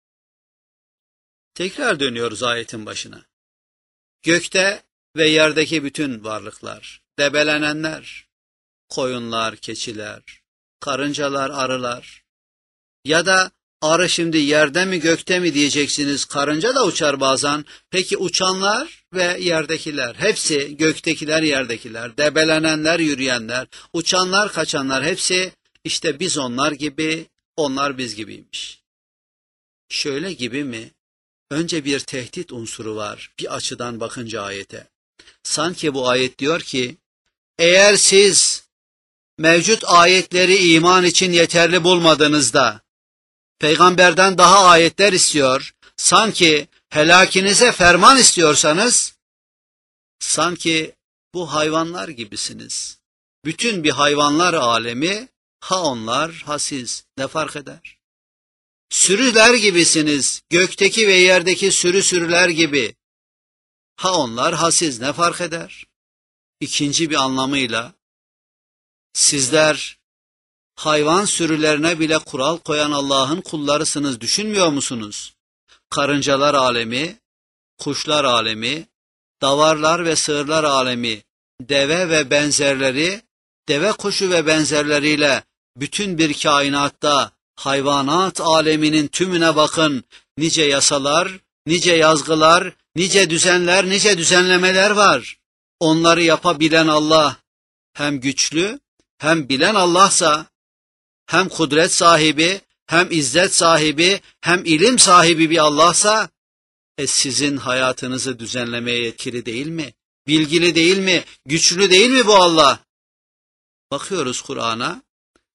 Speaker 1: Tekrar dönüyoruz ayetin başına. Gökte ve yerdeki bütün varlıklar, debelenenler, koyunlar, keçiler, karıncalar, arılar ya da arı şimdi yerde mi gökte mi diyeceksiniz, karınca da uçar bazen. Peki uçanlar ve yerdekiler, hepsi göktekiler, yerdekiler, debelenenler, yürüyenler, uçanlar, kaçanlar hepsi işte biz onlar gibi, onlar biz gibiymiş. Şöyle gibi mi? Önce bir tehdit unsuru var bir açıdan bakınca ayete. Sanki bu ayet diyor ki, eğer siz mevcut ayetleri iman için yeterli bulmadığınızda, peygamberden daha ayetler istiyor, sanki helakinize ferman istiyorsanız, sanki bu hayvanlar gibisiniz. Bütün bir hayvanlar alemi, ha onlar ha siz, ne fark eder? Sürüler gibisiniz, gökteki ve yerdeki sürü sürüler gibi. Ha onlar ha siz, ne fark eder? İkinci bir anlamıyla, sizler hayvan sürülerine bile kural koyan Allah'ın kullarısınız, düşünmüyor musunuz? Karıncalar alemi, kuşlar alemi, davarlar ve sığırlar alemi, deve ve benzerleri, deve kuşu ve benzerleriyle bütün bir kainatta, hayvanat aleminin tümüne bakın, nice yasalar, nice yazgılar, nice düzenler, nice düzenlemeler var. Onları yapabilen Allah hem güçlü, hem bilen Allah'sa, hem kudret sahibi, hem izzet sahibi, hem ilim sahibi bir Allah'sa, e sizin hayatınızı düzenlemeye yetkili değil mi? Bilgili değil mi? Güçlü değil mi bu Allah? Bakıyoruz Kur'an'a,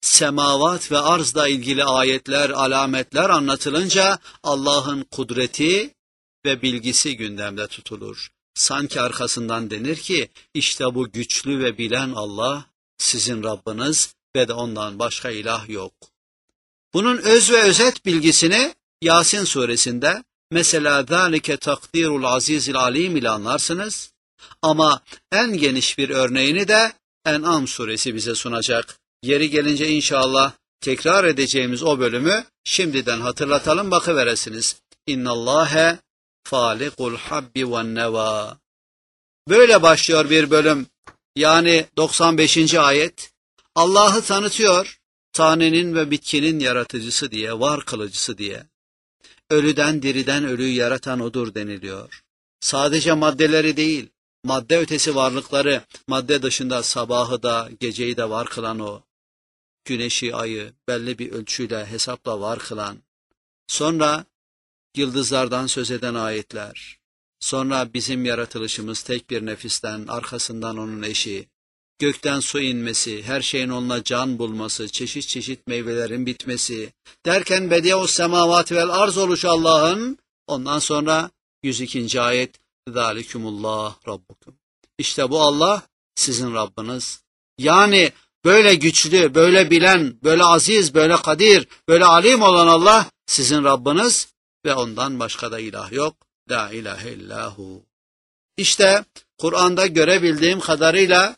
Speaker 1: semavat ve arzla ilgili ayetler, alametler anlatılınca Allah'ın kudreti ve bilgisi gündemde tutulur. Sanki arkasından denir ki, işte bu güçlü ve bilen Allah, sizin Rabbiniz ve de ondan başka ilah yok. Bunun öz ve özet bilgisini Yasin suresinde, mesela ذَٰلِكَ تَقْدِيرُ الْعَز۪يزِ الْعَل۪يمِ ile anlarsınız. Ama en geniş bir örneğini de En'am suresi bize sunacak. Yeri gelince inşallah tekrar edeceğimiz o bölümü şimdiden hatırlatalım, bakıveresiniz. اِنَّ اللّٰهَ فَالِقُ الْحَبِّ وَالنَّوَى. Böyle başlıyor bir bölüm. Yani doksan beşinci ayet. Allah'ı tanıtıyor, tanenin ve bitkinin yaratıcısı diye, var kılıcısı diye. Ölüden diriden ölüyü yaratan odur deniliyor. Sadece maddeleri değil, madde ötesi varlıkları, madde dışında sabahı da geceyi de var kılan o. Güneşi, ayı belli bir ölçüyle, hesapla var kılan. Sonra yıldızlardan söz eden ayetler. Sonra bizim yaratılışımız tek bir nefisten, arkasından onun eşi. Gökten su inmesi, her şeyin onunla can bulması, çeşit çeşit meyvelerin bitmesi, derken bediye-u semavat vel arz oluşu Allah'ın, ondan sonra yüz ikinci ayet, ذَٰلِكُمُllّٰهِ رَبُّكُمْ. İşte bu Allah, sizin Rabbiniz. Yani böyle güçlü, böyle bilen, böyle aziz, böyle kadir, böyle alim olan Allah, sizin Rabbiniz ve ondan başka da ilah yok. La ilahe illahu. İşte Kur'an'da görebildiğim kadarıyla,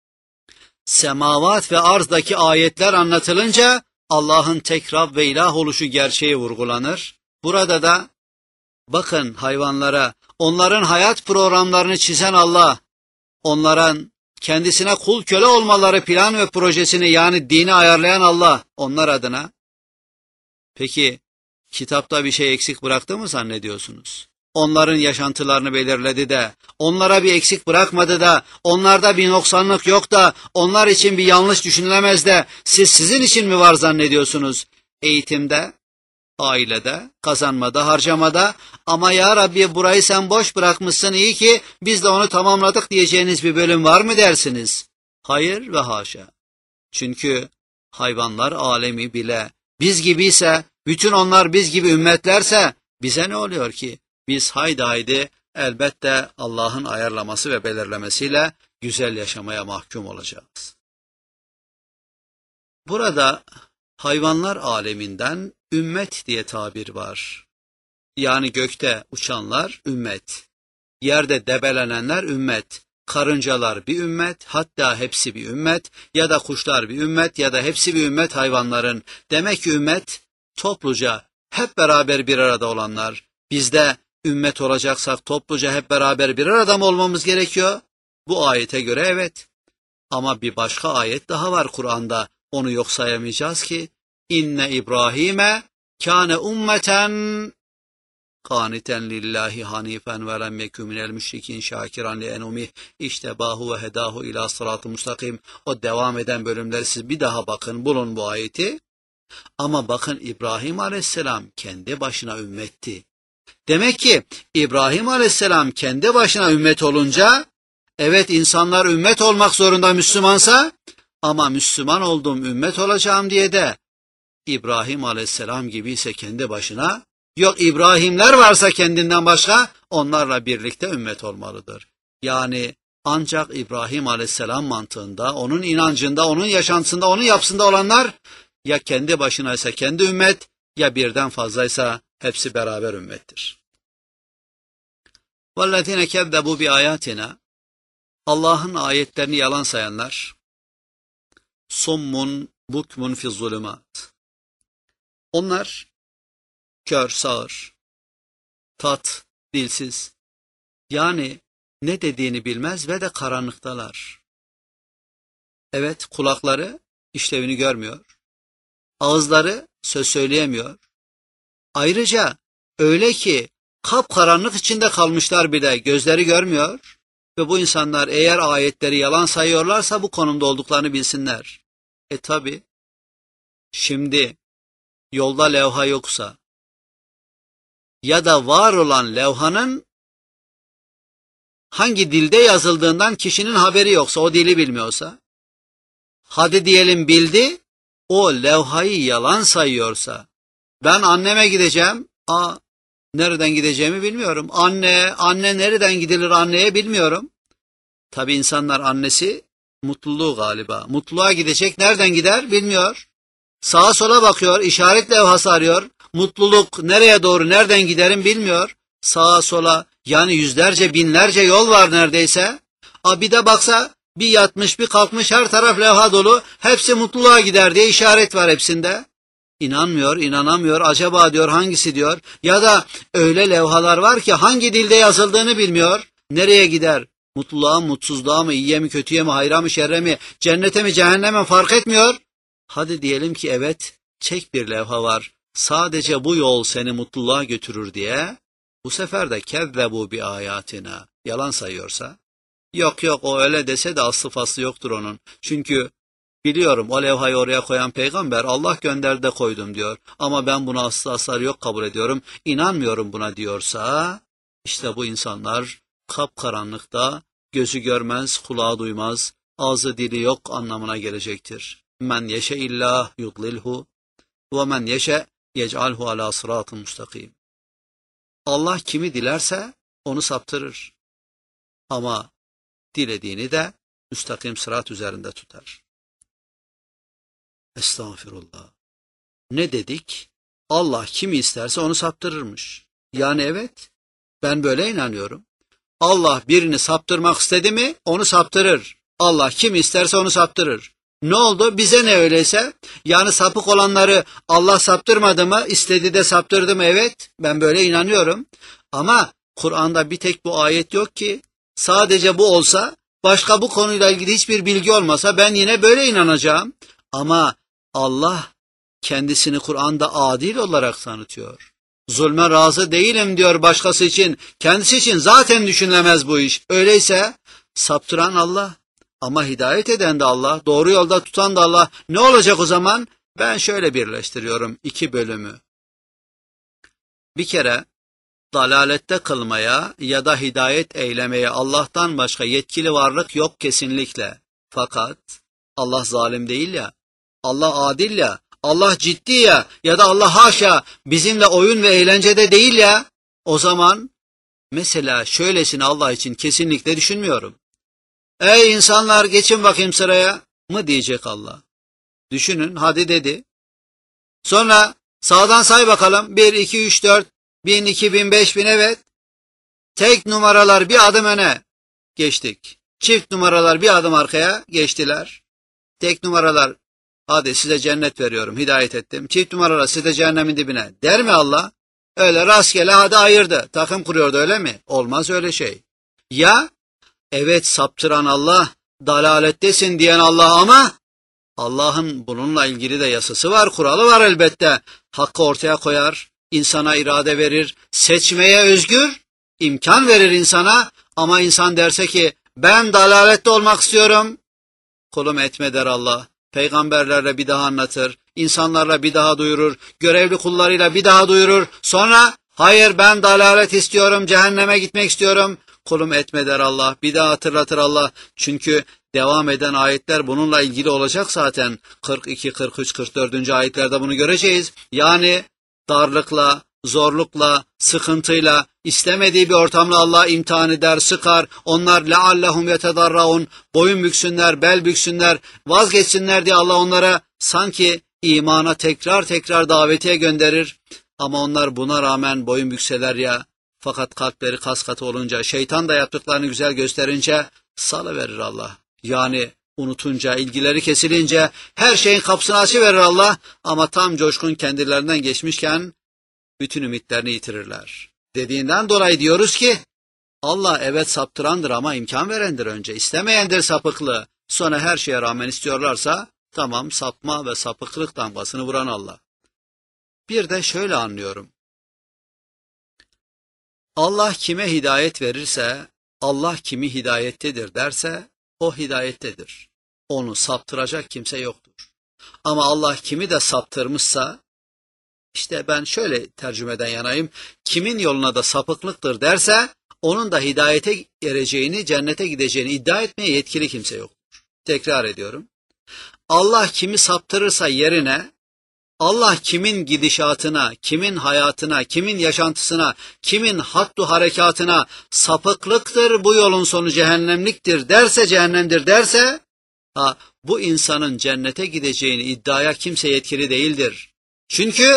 Speaker 1: semavat ve arzdaki ayetler anlatılınca Allah'ın tek Rab ve ilah oluşu gerçeği vurgulanır. Burada da bakın hayvanlara, onların hayat programlarını çizen Allah, onların kendisine kul köle olmaları plan ve projesini, yani dini ayarlayan Allah onlar adına. Peki kitapta bir şey eksik bıraktı mı zannediyorsunuz? Onların yaşantılarını belirledi de, onlara bir eksik bırakmadı da, onlarda bir noksanlık yok da, onlar için bir yanlış düşünülemez de, siz sizin için mi var zannediyorsunuz? Eğitimde, ailede, kazanmada, harcamada, ama ya Rabbi burayı sen boş bırakmışsın, iyi ki biz de onu tamamladık diyeceğiniz bir bölüm var mı dersiniz? Hayır ve haşa. Çünkü hayvanlar alemi bile biz gibiyse, bütün onlar biz gibi ümmetlerse, bize ne oluyor ki? Biz haydi haydi elbette Allah'ın ayarlaması ve belirlemesiyle güzel yaşamaya mahkum olacağız. Burada hayvanlar aleminden ümmet diye tabir var. Yani gökte uçanlar ümmet, yerde debelenenler ümmet, karıncalar bir ümmet, hatta hepsi bir ümmet, ya da kuşlar bir ümmet, ya da hepsi bir ümmet hayvanların. Demek ki ümmet topluca hep beraber bir arada olanlar. Bizde ümmet olacaksak topluca hep beraber bir arada mı olmamız gerekiyor? Bu ayete göre evet. Ama bir başka ayet daha var Kur'an'da. Onu yok sayamayacağız ki. İnne İbrahim'e kâne ummeten kâniten lillahi hanifen ve lem yekû minel müşrikîn şâkiran li en'umih iştebâhu ve hedâhu ilâ sırat-ı mustakim. O devam eden bölümleri siz bir daha bakın, bulun bu ayeti. Ama bakın İbrahim aleyhisselam kendi başına ümmetti. Demek ki İbrahim aleyhisselam kendi başına ümmet olunca, evet insanlar ümmet olmak zorunda Müslümansa, ama Müslüman oldum ümmet olacağım diye de İbrahim aleyhisselam gibiyse kendi başına, yok İbrahimler varsa kendinden başka, onlarla birlikte ümmet olmalıdır. Yani ancak İbrahim aleyhisselam mantığında, onun inancında, onun yaşantısında, onun yapısında olanlar, ya kendi başınaysa kendi ümmet, ya birden fazlaysa hepsi beraber ümmettir. وَالَّذِينَ كَذَّبُوا بِآيَاتِنَا Allah'ın ayetlerini yalan sayanlar, summun bukmun fi zulümat. Onlar kör, sağır, tat, dilsiz, yani ne dediğini bilmez ve de karanlıktalar. Evet, kulakları işlevini görmüyor, ağızları söz söyleyemiyor. Ayrıca öyle ki kapkaranlık içinde kalmışlar bile, gözleri görmüyor ve bu insanlar eğer ayetleri yalan sayıyorlarsa bu konumda olduklarını bilsinler. E tabi, şimdi yolda levha yoksa ya da var olan levhanın hangi dilde yazıldığından kişinin haberi yoksa, o dili bilmiyorsa, hadi diyelim bildi o levhayı yalan sayıyorsa, ben anneme gideceğim, aa, nereden gideceğimi bilmiyorum. Anne, anne nereden gidilir anneye bilmiyorum. Tabi insanlar annesi mutluluğu galiba. Mutluluğa gidecek, nereden gider bilmiyor. Sağa sola bakıyor, işaret levhası arıyor. Mutluluk nereye doğru, nereden giderim bilmiyor. Sağa sola, yani yüzlerce, binlerce yol var neredeyse. A bir de baksa, bir yatmış, bir kalkmış, her taraf levha dolu. Hepsi mutluluğa gider diye işaret var hepsinde. İnanmıyor, inanamıyor, acaba diyor hangisi diyor. Ya da öyle levhalar var ki hangi dilde yazıldığını bilmiyor. Nereye gider? Mutluluğa mı, mutsuzluğa mı, iyiye mi, kötüye mi, hayra mı, şerre mi, cennete mi, cehenneme mi fark etmiyor. Hadi diyelim ki evet, çek bir levha var. Sadece bu yol seni mutluluğa götürür diye. Bu sefer de kezzebu bi ayatina. Yalan sayıyorsa. Yok yok, o öyle dese de aslı faslı yoktur onun. Çünkü biliyorum o levhayı oraya koyan peygamber Allah gönderdi de koydum diyor. Ama ben buna aslı aslar yok kabul ediyorum. İnanmıyorum buna diyorsa, işte bu insanlar kapkaranlıkta, gözü görmez, kulağı duymaz, ağzı dili yok anlamına gelecektir. Men yeşe illah yudlilhu ve men yeşe yec'alhu ala sıratın müstakim. Allah kimi dilerse onu saptırır. Ama dilediğini de müstakim sırat üzerinde tutar. Estağfirullah. Ne dedik? Allah kimi isterse onu saptırırmış. Yani evet, ben böyle inanıyorum. Allah birini saptırmak istedi mi onu saptırır. Allah kimi isterse onu saptırır. Ne oldu? Bize ne öyleyse? Yani sapık olanları Allah saptırmadı mı? İstedi de saptırdı mı? Evet, ben böyle inanıyorum. Ama Kur'an'da bir tek bu ayet yok ki. Sadece bu olsa, başka bu konuyla ilgili hiçbir bilgi olmasa ben yine böyle inanacağım. Ama Allah kendisini Kur'an'da adil olarak tanıtıyor. Zulme razı değilim diyor başkası için. Kendisi için zaten düşünülemez bu iş. Öyleyse saptıran Allah ama hidayet eden de Allah, doğru yolda tutan da Allah. Ne olacak o zaman? Ben şöyle birleştiriyorum iki bölümü. Bir kere dalalette kılmaya ya da hidayet eylemeye Allah'tan başka yetkili varlık yok kesinlikle. Fakat Allah zalim değil ya, Allah adil ya, Allah ciddi ya ya da Allah haşa bizimle oyun ve eğlencede değil ya, o zaman mesela şöylesini Allah için kesinlikle düşünmüyorum. Ey insanlar geçin bakayım sıraya mı diyecek Allah. Düşünün, hadi dedi. Sonra sağdan say bakalım. bir, iki, üç, dört, bin, iki bin, beş bin, evet. Tek numaralar bir adım öne geçtik. Çift numaralar bir adım arkaya geçtiler. Tek numaralar, hadi size cennet veriyorum, hidayet ettim. Çift numaralar size cehennemin dibine der mi Allah? Öyle rastgele hadi ayırdı. Takım kuruyordu, öyle mi? Olmaz öyle şey. Ya evet, saptıran Allah, dalalettesin diyen Allah ama Allah'ın bununla ilgili de yasası var, kuralı var elbette. Hakkı ortaya koyar, insana irade verir, seçmeye özgür, imkan verir insana. Ama insan derse ki ben dalalette olmak istiyorum, kulum etme der Allah. Peygamberlerle bir daha anlatır, insanlarla bir daha duyurur, görevli kullarıyla bir daha duyurur. Sonra hayır ben dalalet istiyorum, cehenneme gitmek istiyorum, kulum etme der Allah. Bir daha hatırlatır Allah. Çünkü devam eden ayetler bununla ilgili olacak zaten. kırk iki, kırk üç, kırk dört. ayetlerde bunu göreceğiz. Yani darlıkla, zorlukla, sıkıntıyla, istemediği bir ortamla Allah imtihan eder, sıkar. Onlar leallehum yetedarraun, boyun büksünler, bel büksünler, vazgeçsinler diye Allah onlara sanki imana tekrar tekrar davetiye gönderir. Ama onlar buna rağmen boyun bükseler ya, fakat kalpleri kas katı olunca, şeytan da yaptıklarını güzel gösterince salıverir Allah. Yani unutunca, ilgileri kesilince her şeyin kapısını açıverir Allah. Ama tam coşkun kendilerinden geçmişken bütün ümitlerini yitirirler. Dediğinden dolayı diyoruz ki Allah evet saptırandır ama imkan verendir önce. İstemeyendir sapıklığı. Sonra her şeye rağmen istiyorlarsa tamam, sapma ve sapıklık damgasını vuran Allah. Bir de şöyle anlıyorum. Allah kime hidayet verirse, Allah kimi hidayettedir derse o hidayettedir. Onu saptıracak kimse yoktur. Ama Allah kimi de saptırmışsa, işte ben şöyle tercümeden yanayım, kimin yoluna da sapıklıktır derse onun da hidayete ereceğini, cennete gideceğini iddia etmeye yetkili kimse yoktur. Tekrar ediyorum. Allah kimi saptırırsa yerine, Allah kimin gidişatına, kimin hayatına, kimin yaşantısına, kimin hattu harekatına sapıklıktır, bu yolun sonu cehennemliktir derse, cehennemdir derse, ha, bu insanın cennete gideceğini iddiaya kimse yetkili değildir. Çünkü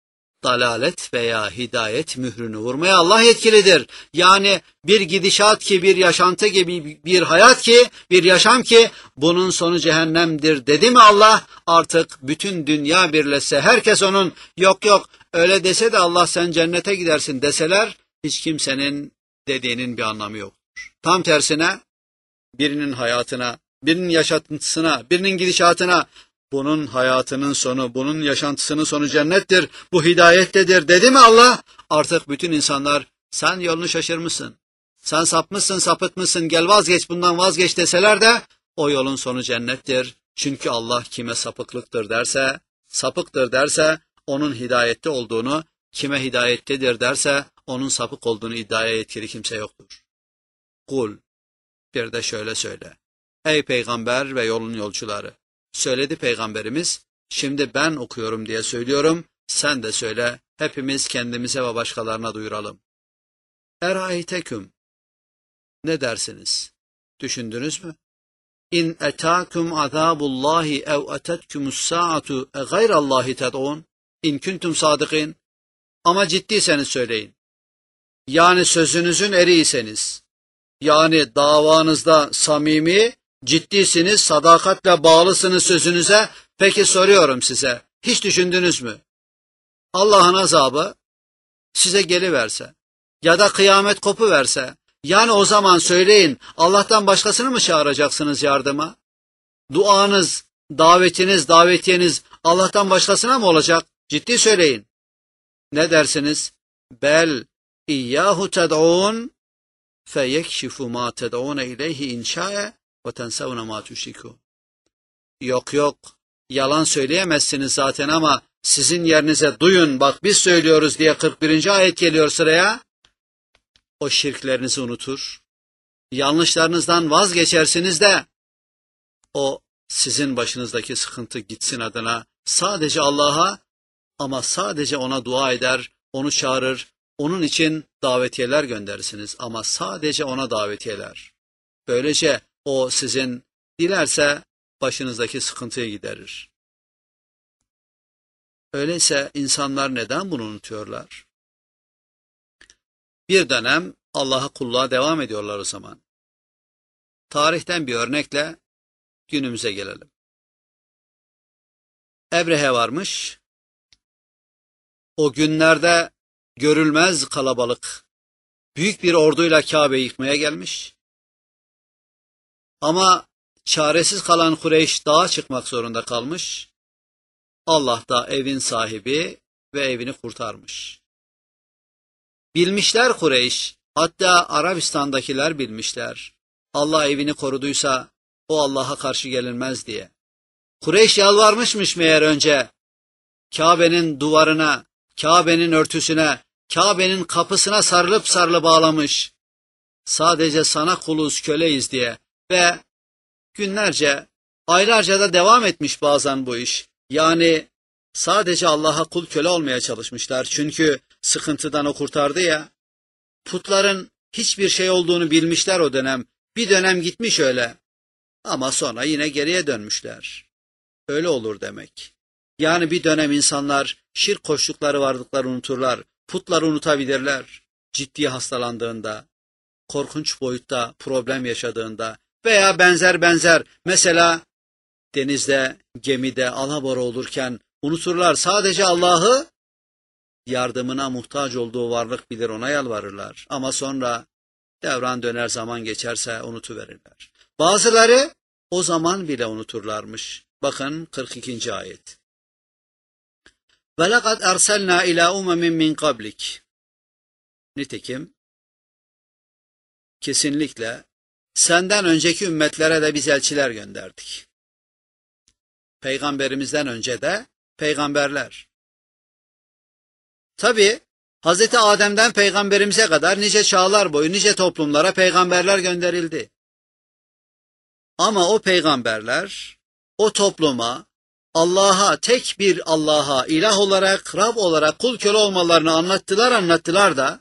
Speaker 1: dalalet veya hidayet mührünü vurmaya Allah yetkilidir. Yani bir gidişat ki, bir yaşantı gibi, bir hayat ki, bir yaşam ki bunun sonu cehennemdir dedi mi Allah, artık bütün dünya birleşse, herkes onun yok yok öyle dese de Allah sen cennete gidersin deseler, hiç kimsenin dediğinin bir anlamı yoktur. Tam tersine birinin hayatına, birinin yaşantısına, birinin gidişatına, bunun hayatının sonu, bunun yaşantısının sonu cennettir, bu hidayettedir dedi mi Allah, artık bütün insanlar sen yolunu şaşırmışsın, sen sapmışsın, sapıtmışsın, gel vazgeç bundan vazgeç deseler de o yolun sonu cennettir. Çünkü Allah kime sapıklıktır derse, sapıktır derse onun hidayette olduğunu, kime hidayettedir derse onun sapık olduğunu iddiaya yetkili kimse yoktur. Kul, bir de şöyle söyle. Ey peygamber ve yolun yolcuları, söyledi peygamberimiz, şimdi ben okuyorum diye söylüyorum, sen de söyle, hepimiz kendimize ve başkalarına duyuralım. Eraeyteküm, ne dersiniz? Düşündünüz mü? İn etâkum azâbullâhi ev etetkumus sâ'atu e gayrallahi ted'ûn in kuntum sâdıkîn. Ama ciddiyseniz söyleyin. Yani sözünüzün eriyseniz, yani davanızda samimi, ciddisiniz, sadakatle bağlısınız sözünüze. Peki soruyorum size, hiç düşündünüz mü? Allah'ın azabı size geliverse ya da kıyamet kopuverse, yani o zaman söyleyin, Allah'tan başkasını mı çağıracaksınız yardıma? Duanız, davetiniz, davetiyeniz Allah'tan başkasına mı olacak? Ciddi söyleyin. Ne dersiniz? Bel iyyahu ted'ûn feyekşifu ma ted'ûne ileyhi inşa'e ve tensevne ma tüşrikûn. Yok yok, yalan söyleyemezsiniz zaten ama sizin yerinize duyun, bak biz söylüyoruz diye kırk birinci ayet geliyor sıraya. O şirklerinizi unutur, yanlışlarınızdan vazgeçersiniz de o sizin başınızdaki sıkıntı gitsin adına sadece Allah'a, ama sadece ona dua eder, onu çağırır, onun için davetiyeler gönderirsiniz ama sadece ona davetiyeler. Böylece o sizin dilerse başınızdaki sıkıntıyı giderir. Öyleyse insanlar neden bunu unutuyorlar? Bir dönem Allah'a kulluğa devam ediyorlar o zaman. Tarihten bir örnekle günümüze gelelim. Ebrehe varmış. O günlerde görülmez kalabalık, büyük bir orduyla Kabe'yi yıkmaya gelmiş. Ama çaresiz kalan Kureyş dağa çıkmak zorunda kalmış. Allah da evin sahibi ve evini kurtarmış. Bilmişler Kureyş, hatta Arabistan'dakiler bilmişler. Allah evini koruduysa o Allah'a karşı gelinmez diye. Kureyş yalvarmışmış meğer önce Kabe'nin duvarına, Kabe'nin örtüsüne, Kabe'nin kapısına sarılıp sarılı bağlamış. Sadece sana kuluz, köleyiz diye. Ve günlerce, aylarca da devam etmiş bazen bu iş. Yani sadece Allah'a kul köle olmaya çalışmışlar. Çünkü sıkıntıdan o kurtardı ya. Putların hiçbir şey olduğunu bilmişler o dönem. Bir dönem gitmiş öyle. Ama sonra yine geriye dönmüşler. Öyle olur demek. Yani bir dönem insanlar şirk koştukları varlıkları unuturlar. Putları unutabilirler. Ciddi hastalandığında, korkunç boyutta problem yaşadığında veya benzer benzer, mesela denizde, gemide alabora olurken unuturlar sadece Allah'ı, yardımına muhtaç olduğu varlık bilir ona yalvarırlar. Ama sonra devran döner, zaman geçerse unutuverirler. Bazıları o zaman bile unuturlarmış. Bakın kırk ikinci ayet. وَلَقَدْ اَرْسَلْنَا اِلَى اُمَمٍ مِّنْ قَبْلِكِ. Nitekim kesinlikle senden önceki ümmetlere de biz elçiler gönderdik. Peygamberimizden önce de peygamberler. Tabi Hazreti Adem'den peygamberimize kadar nice çağlar boyu nice toplumlara peygamberler gönderildi. Ama o peygamberler o topluma Allah'a, tek bir Allah'a ilah olarak, Rab olarak kul köle olmalarını anlattılar anlattılar da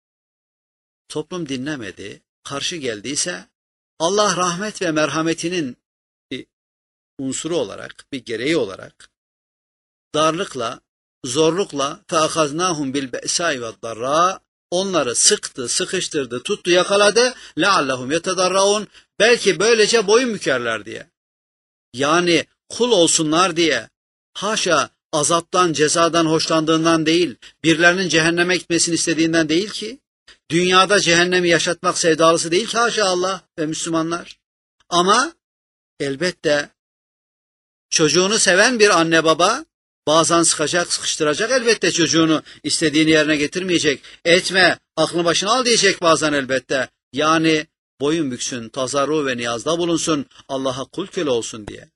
Speaker 1: toplum dinlemedi, karşı geldiyse Allah rahmet ve merhametinin bir unsuru olarak, bir gereği olarak darlıkla, zorlukla فَاَخَذْنَاهُمْ بِالْبَئْسَاءِ وَالضَّرَّاءِ onları sıktı, sıkıştırdı, tuttu, yakaladı. لَعَلَّهُمْ يَتَضَرَّعُونَ belki böylece boyun bükerler diye. Yani kul olsunlar diye. Haşa azaptan, cezadan hoşlandığından değil, birilerinin cehenneme gitmesini istediğinden değil ki. Dünyada cehennemi yaşatmak sevdalısı değil ki haşa Allah ve Müslümanlar. Ama elbette çocuğunu seven bir anne baba bazen sıkacak, sıkıştıracak, elbette çocuğunu istediğini yerine getirmeyecek. Etme, aklını başına al diyecek bazen elbette. Yani boyun büksün, tazarru ve niyazda bulunsun, Allah'a kul köle olsun diye.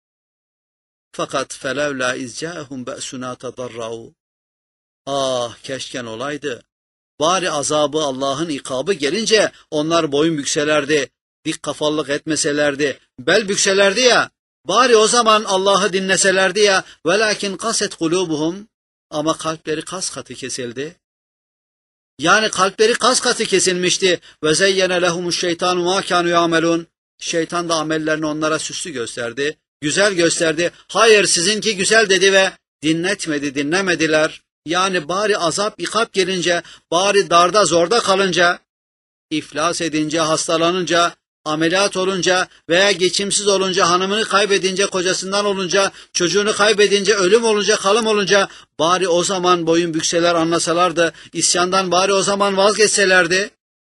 Speaker 1: Fakat felevla izca'hum ba'suna tadarrau. Ah keşken olaydı. Bari azabı, Allah'ın ikabı gelince onlar boyun bükselerdi, dik kafallık etmeselerdi, bel bükselerdi ya. Bari o zaman Allah'ı dinleselerdi ya. Velakin kaset kulubuhum ama kalpleri kas katı kesildi. Yani kalpleri kas katı kesilmişti. Ve zeyyene lehumuş şeytanu ma kanu yamelun. Şeytan da amellerini onlara süslü gösterdi, güzel gösterdi. Hayır sizinki güzel dedi ve dinletmedi, dinlemediler. Yani bari azap, ikap gelince, bari darda zorda kalınca, iflas edince, hastalanınca, ameliyat olunca veya geçimsiz olunca, hanımını kaybedince, kocasından olunca, çocuğunu kaybedince, ölüm olunca, kalım olunca, bari o zaman boyun bükseler, anlasalardı, isyandan bari o zaman vazgeçselerdi.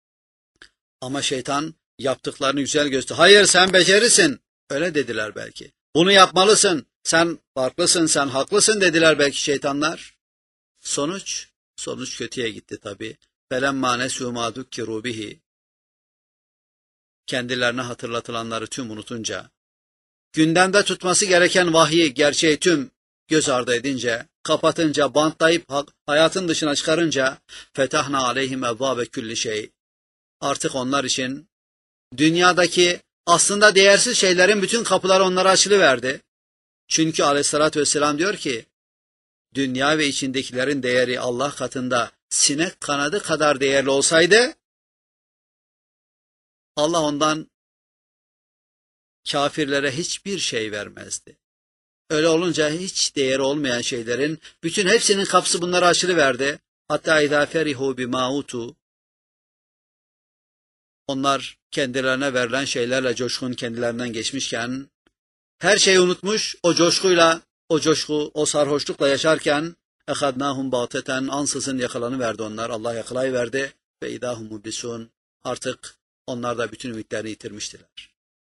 Speaker 1: Ama şeytan yaptıklarını güzel gösterdi. Hayır sen becerirsin. Öyle dediler belki. Bunu yapmalısın. Sen farklısın, sen haklısın dediler belki şeytanlar. Sonuç, sonuç kötüye gitti tabii. فَلَمَّا نَسُوا مَا ذُكِّرُوا بِهِ kendilerine hatırlatılanları tüm unutunca, gündemde tutması gereken vahyi, gerçeği tüm göz ardı edince, kapatınca, bantlayıp hayatın dışına çıkarınca, fetahna aleyhim evvabe külli şey. Artık onlar için dünyadaki aslında değersiz şeylerin bütün kapıları onlara açılıverdi. Çünkü aleyhissalatü vesselam diyor ki, dünya ve içindekilerin değeri Allah katında sinek kanadı kadar değerli olsaydı, Allah ondan kafirlere hiçbir şey vermezdi. Öyle olunca hiç değeri olmayan şeylerin bütün hepsinin kapısı bunlara açılıverdi. Hatta idâ ferihû bimâ utu. Onlar kendilerine verilen şeylerle coşkun kendilerinden geçmişken, her şeyi unutmuş, o coşkuyla, o coşku, o sarhoşlukla yaşarken, ehadnâhum bâteten ansızın yakalanıverdi onlar. Allah yakalayıverdi ve idâhum mublisûn. Artık onlar da bütün ümitlerini yitirmiştiler.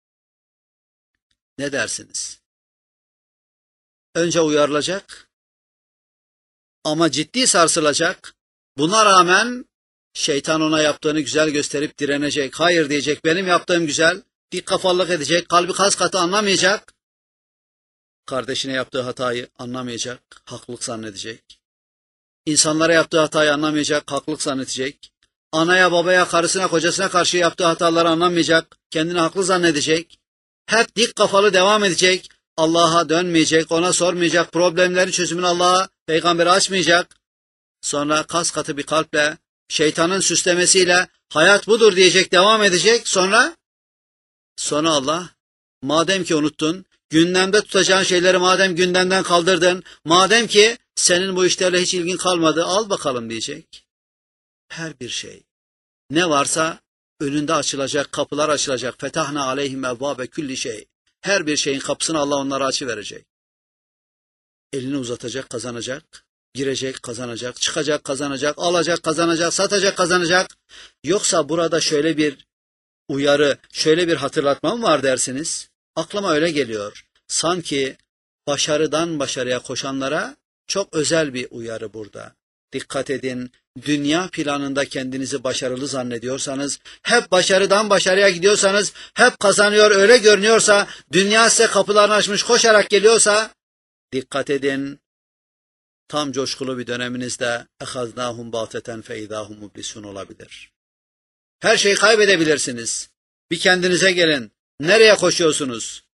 Speaker 1: Ne dersiniz? Önce uyarılacak ama ciddi sarsılacak. Buna rağmen şeytan ona yaptığını güzel gösterip direnecek. Hayır diyecek, benim yaptığım güzel. Dik kafallık edecek, kalbi kas katı anlamayacak. Kardeşine yaptığı hatayı anlamayacak, haklılık zannedecek. İnsanlara yaptığı hatayı anlamayacak, haklılık zannedecek. Anaya, babaya, karısına, kocasına karşı yaptığı hataları anlamayacak, kendini haklı zannedecek. Hep dik kafalı devam edecek, Allah'a dönmeyecek, ona sormayacak, problemlerin çözümünü Allah'a, peygambere açmayacak. Sonra kas katı bir kalple, şeytanın süslemesiyle hayat budur diyecek, devam edecek. Sonra, sonra Allah, madem ki unuttun, gündemde tutacağın şeyleri madem gündemden kaldırdın, madem ki senin bu işlerle hiç ilgin kalmadı, al bakalım diyecek. Her bir şey, ne varsa önünde açılacak, kapılar açılacak. Fetahna aleyhim evvabe külli şey. Her bir şeyin kapısını Allah onlara açıverecek. Elini uzatacak, kazanacak. Girecek, kazanacak. Çıkacak, kazanacak. Alacak, kazanacak. Satacak, kazanacak. Yoksa burada şöyle bir uyarı, şöyle bir hatırlatma mı var dersiniz? Aklıma öyle geliyor. Sanki başarıdan başarıya koşanlara çok özel bir uyarı burada. Dikkat edin, dünya planında kendinizi başarılı zannediyorsanız, hep başarıdan başarıya gidiyorsanız, hep kazanıyor öyle görünüyorsa, dünya size kapılarını açmış koşarak geliyorsa, dikkat edin, tam coşkulu bir döneminizde اَخَذْنَاهُمْ بَاطَةً فَاِذَاهُمْ مُبْلِسُونَ olabilir. Her şeyi kaybedebilirsiniz. Bir kendinize gelin. Nereye koşuyorsunuz?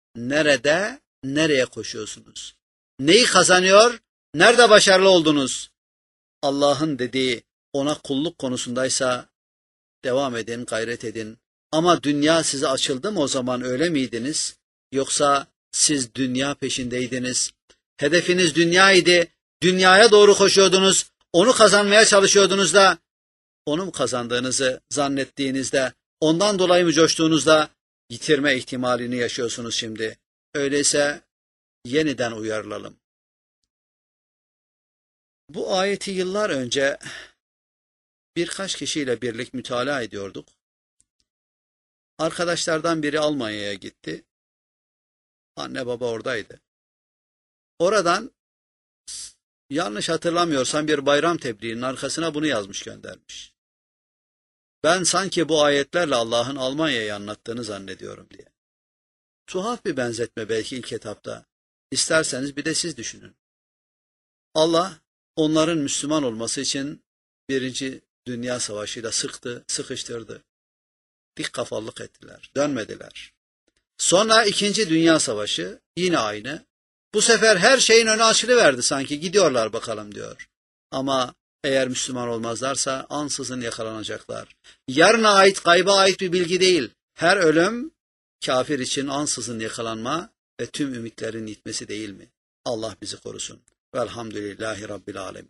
Speaker 1: nerede, nereye koşuyorsunuz? Neyi kazanıyor, nerede başarılı oldunuz? Allah'ın dediği ona kulluk konusundaysa devam edin, gayret edin. Ama dünya size açıldı mı o zaman öyle miydiniz? Yoksa siz dünya peşindeydiniz. Hedefiniz dünyaydı. Dünyaya doğru koşuyordunuz. Onu kazanmaya çalışıyordunuz da onu mu kazandığınızı zannettiğinizde, ondan dolayı mı coştuğunuzda yitirme ihtimalini yaşıyorsunuz şimdi. Öyleyse yeniden uyarılalım. Bu ayeti yıllar önce birkaç kişiyle birlik mütalaa ediyorduk. Arkadaşlardan biri Almanya'ya gitti. Anne baba oradaydı. Oradan yanlış hatırlamıyorsam bir bayram tebriğinin arkasına bunu yazmış göndermiş. Ben sanki bu ayetlerle Allah'ın Almanya'yı anlattığını zannediyorum diye. Tuhaf bir benzetme belki ilk etapta. İsterseniz bir de siz düşünün. Allah onların Müslüman olması için Birinci Dünya Savaşı'yla sıktı, sıkıştırdı. Dik kafalılık ettiler, dönmediler. Sonra İkinci Dünya Savaşı yine aynı. Bu sefer her şeyin önü açılıverdi sanki, gidiyorlar bakalım diyor. Ama eğer Müslüman olmazlarsa ansızın yakalanacaklar. Yarına ait, gayba ait bir bilgi değil. Her ölüm kafir için ansızın yakalanma ve tüm ümitlerin gitmesi değil mi? Allah bizi korusun. Velhamdülillahi Rabbil Alemin.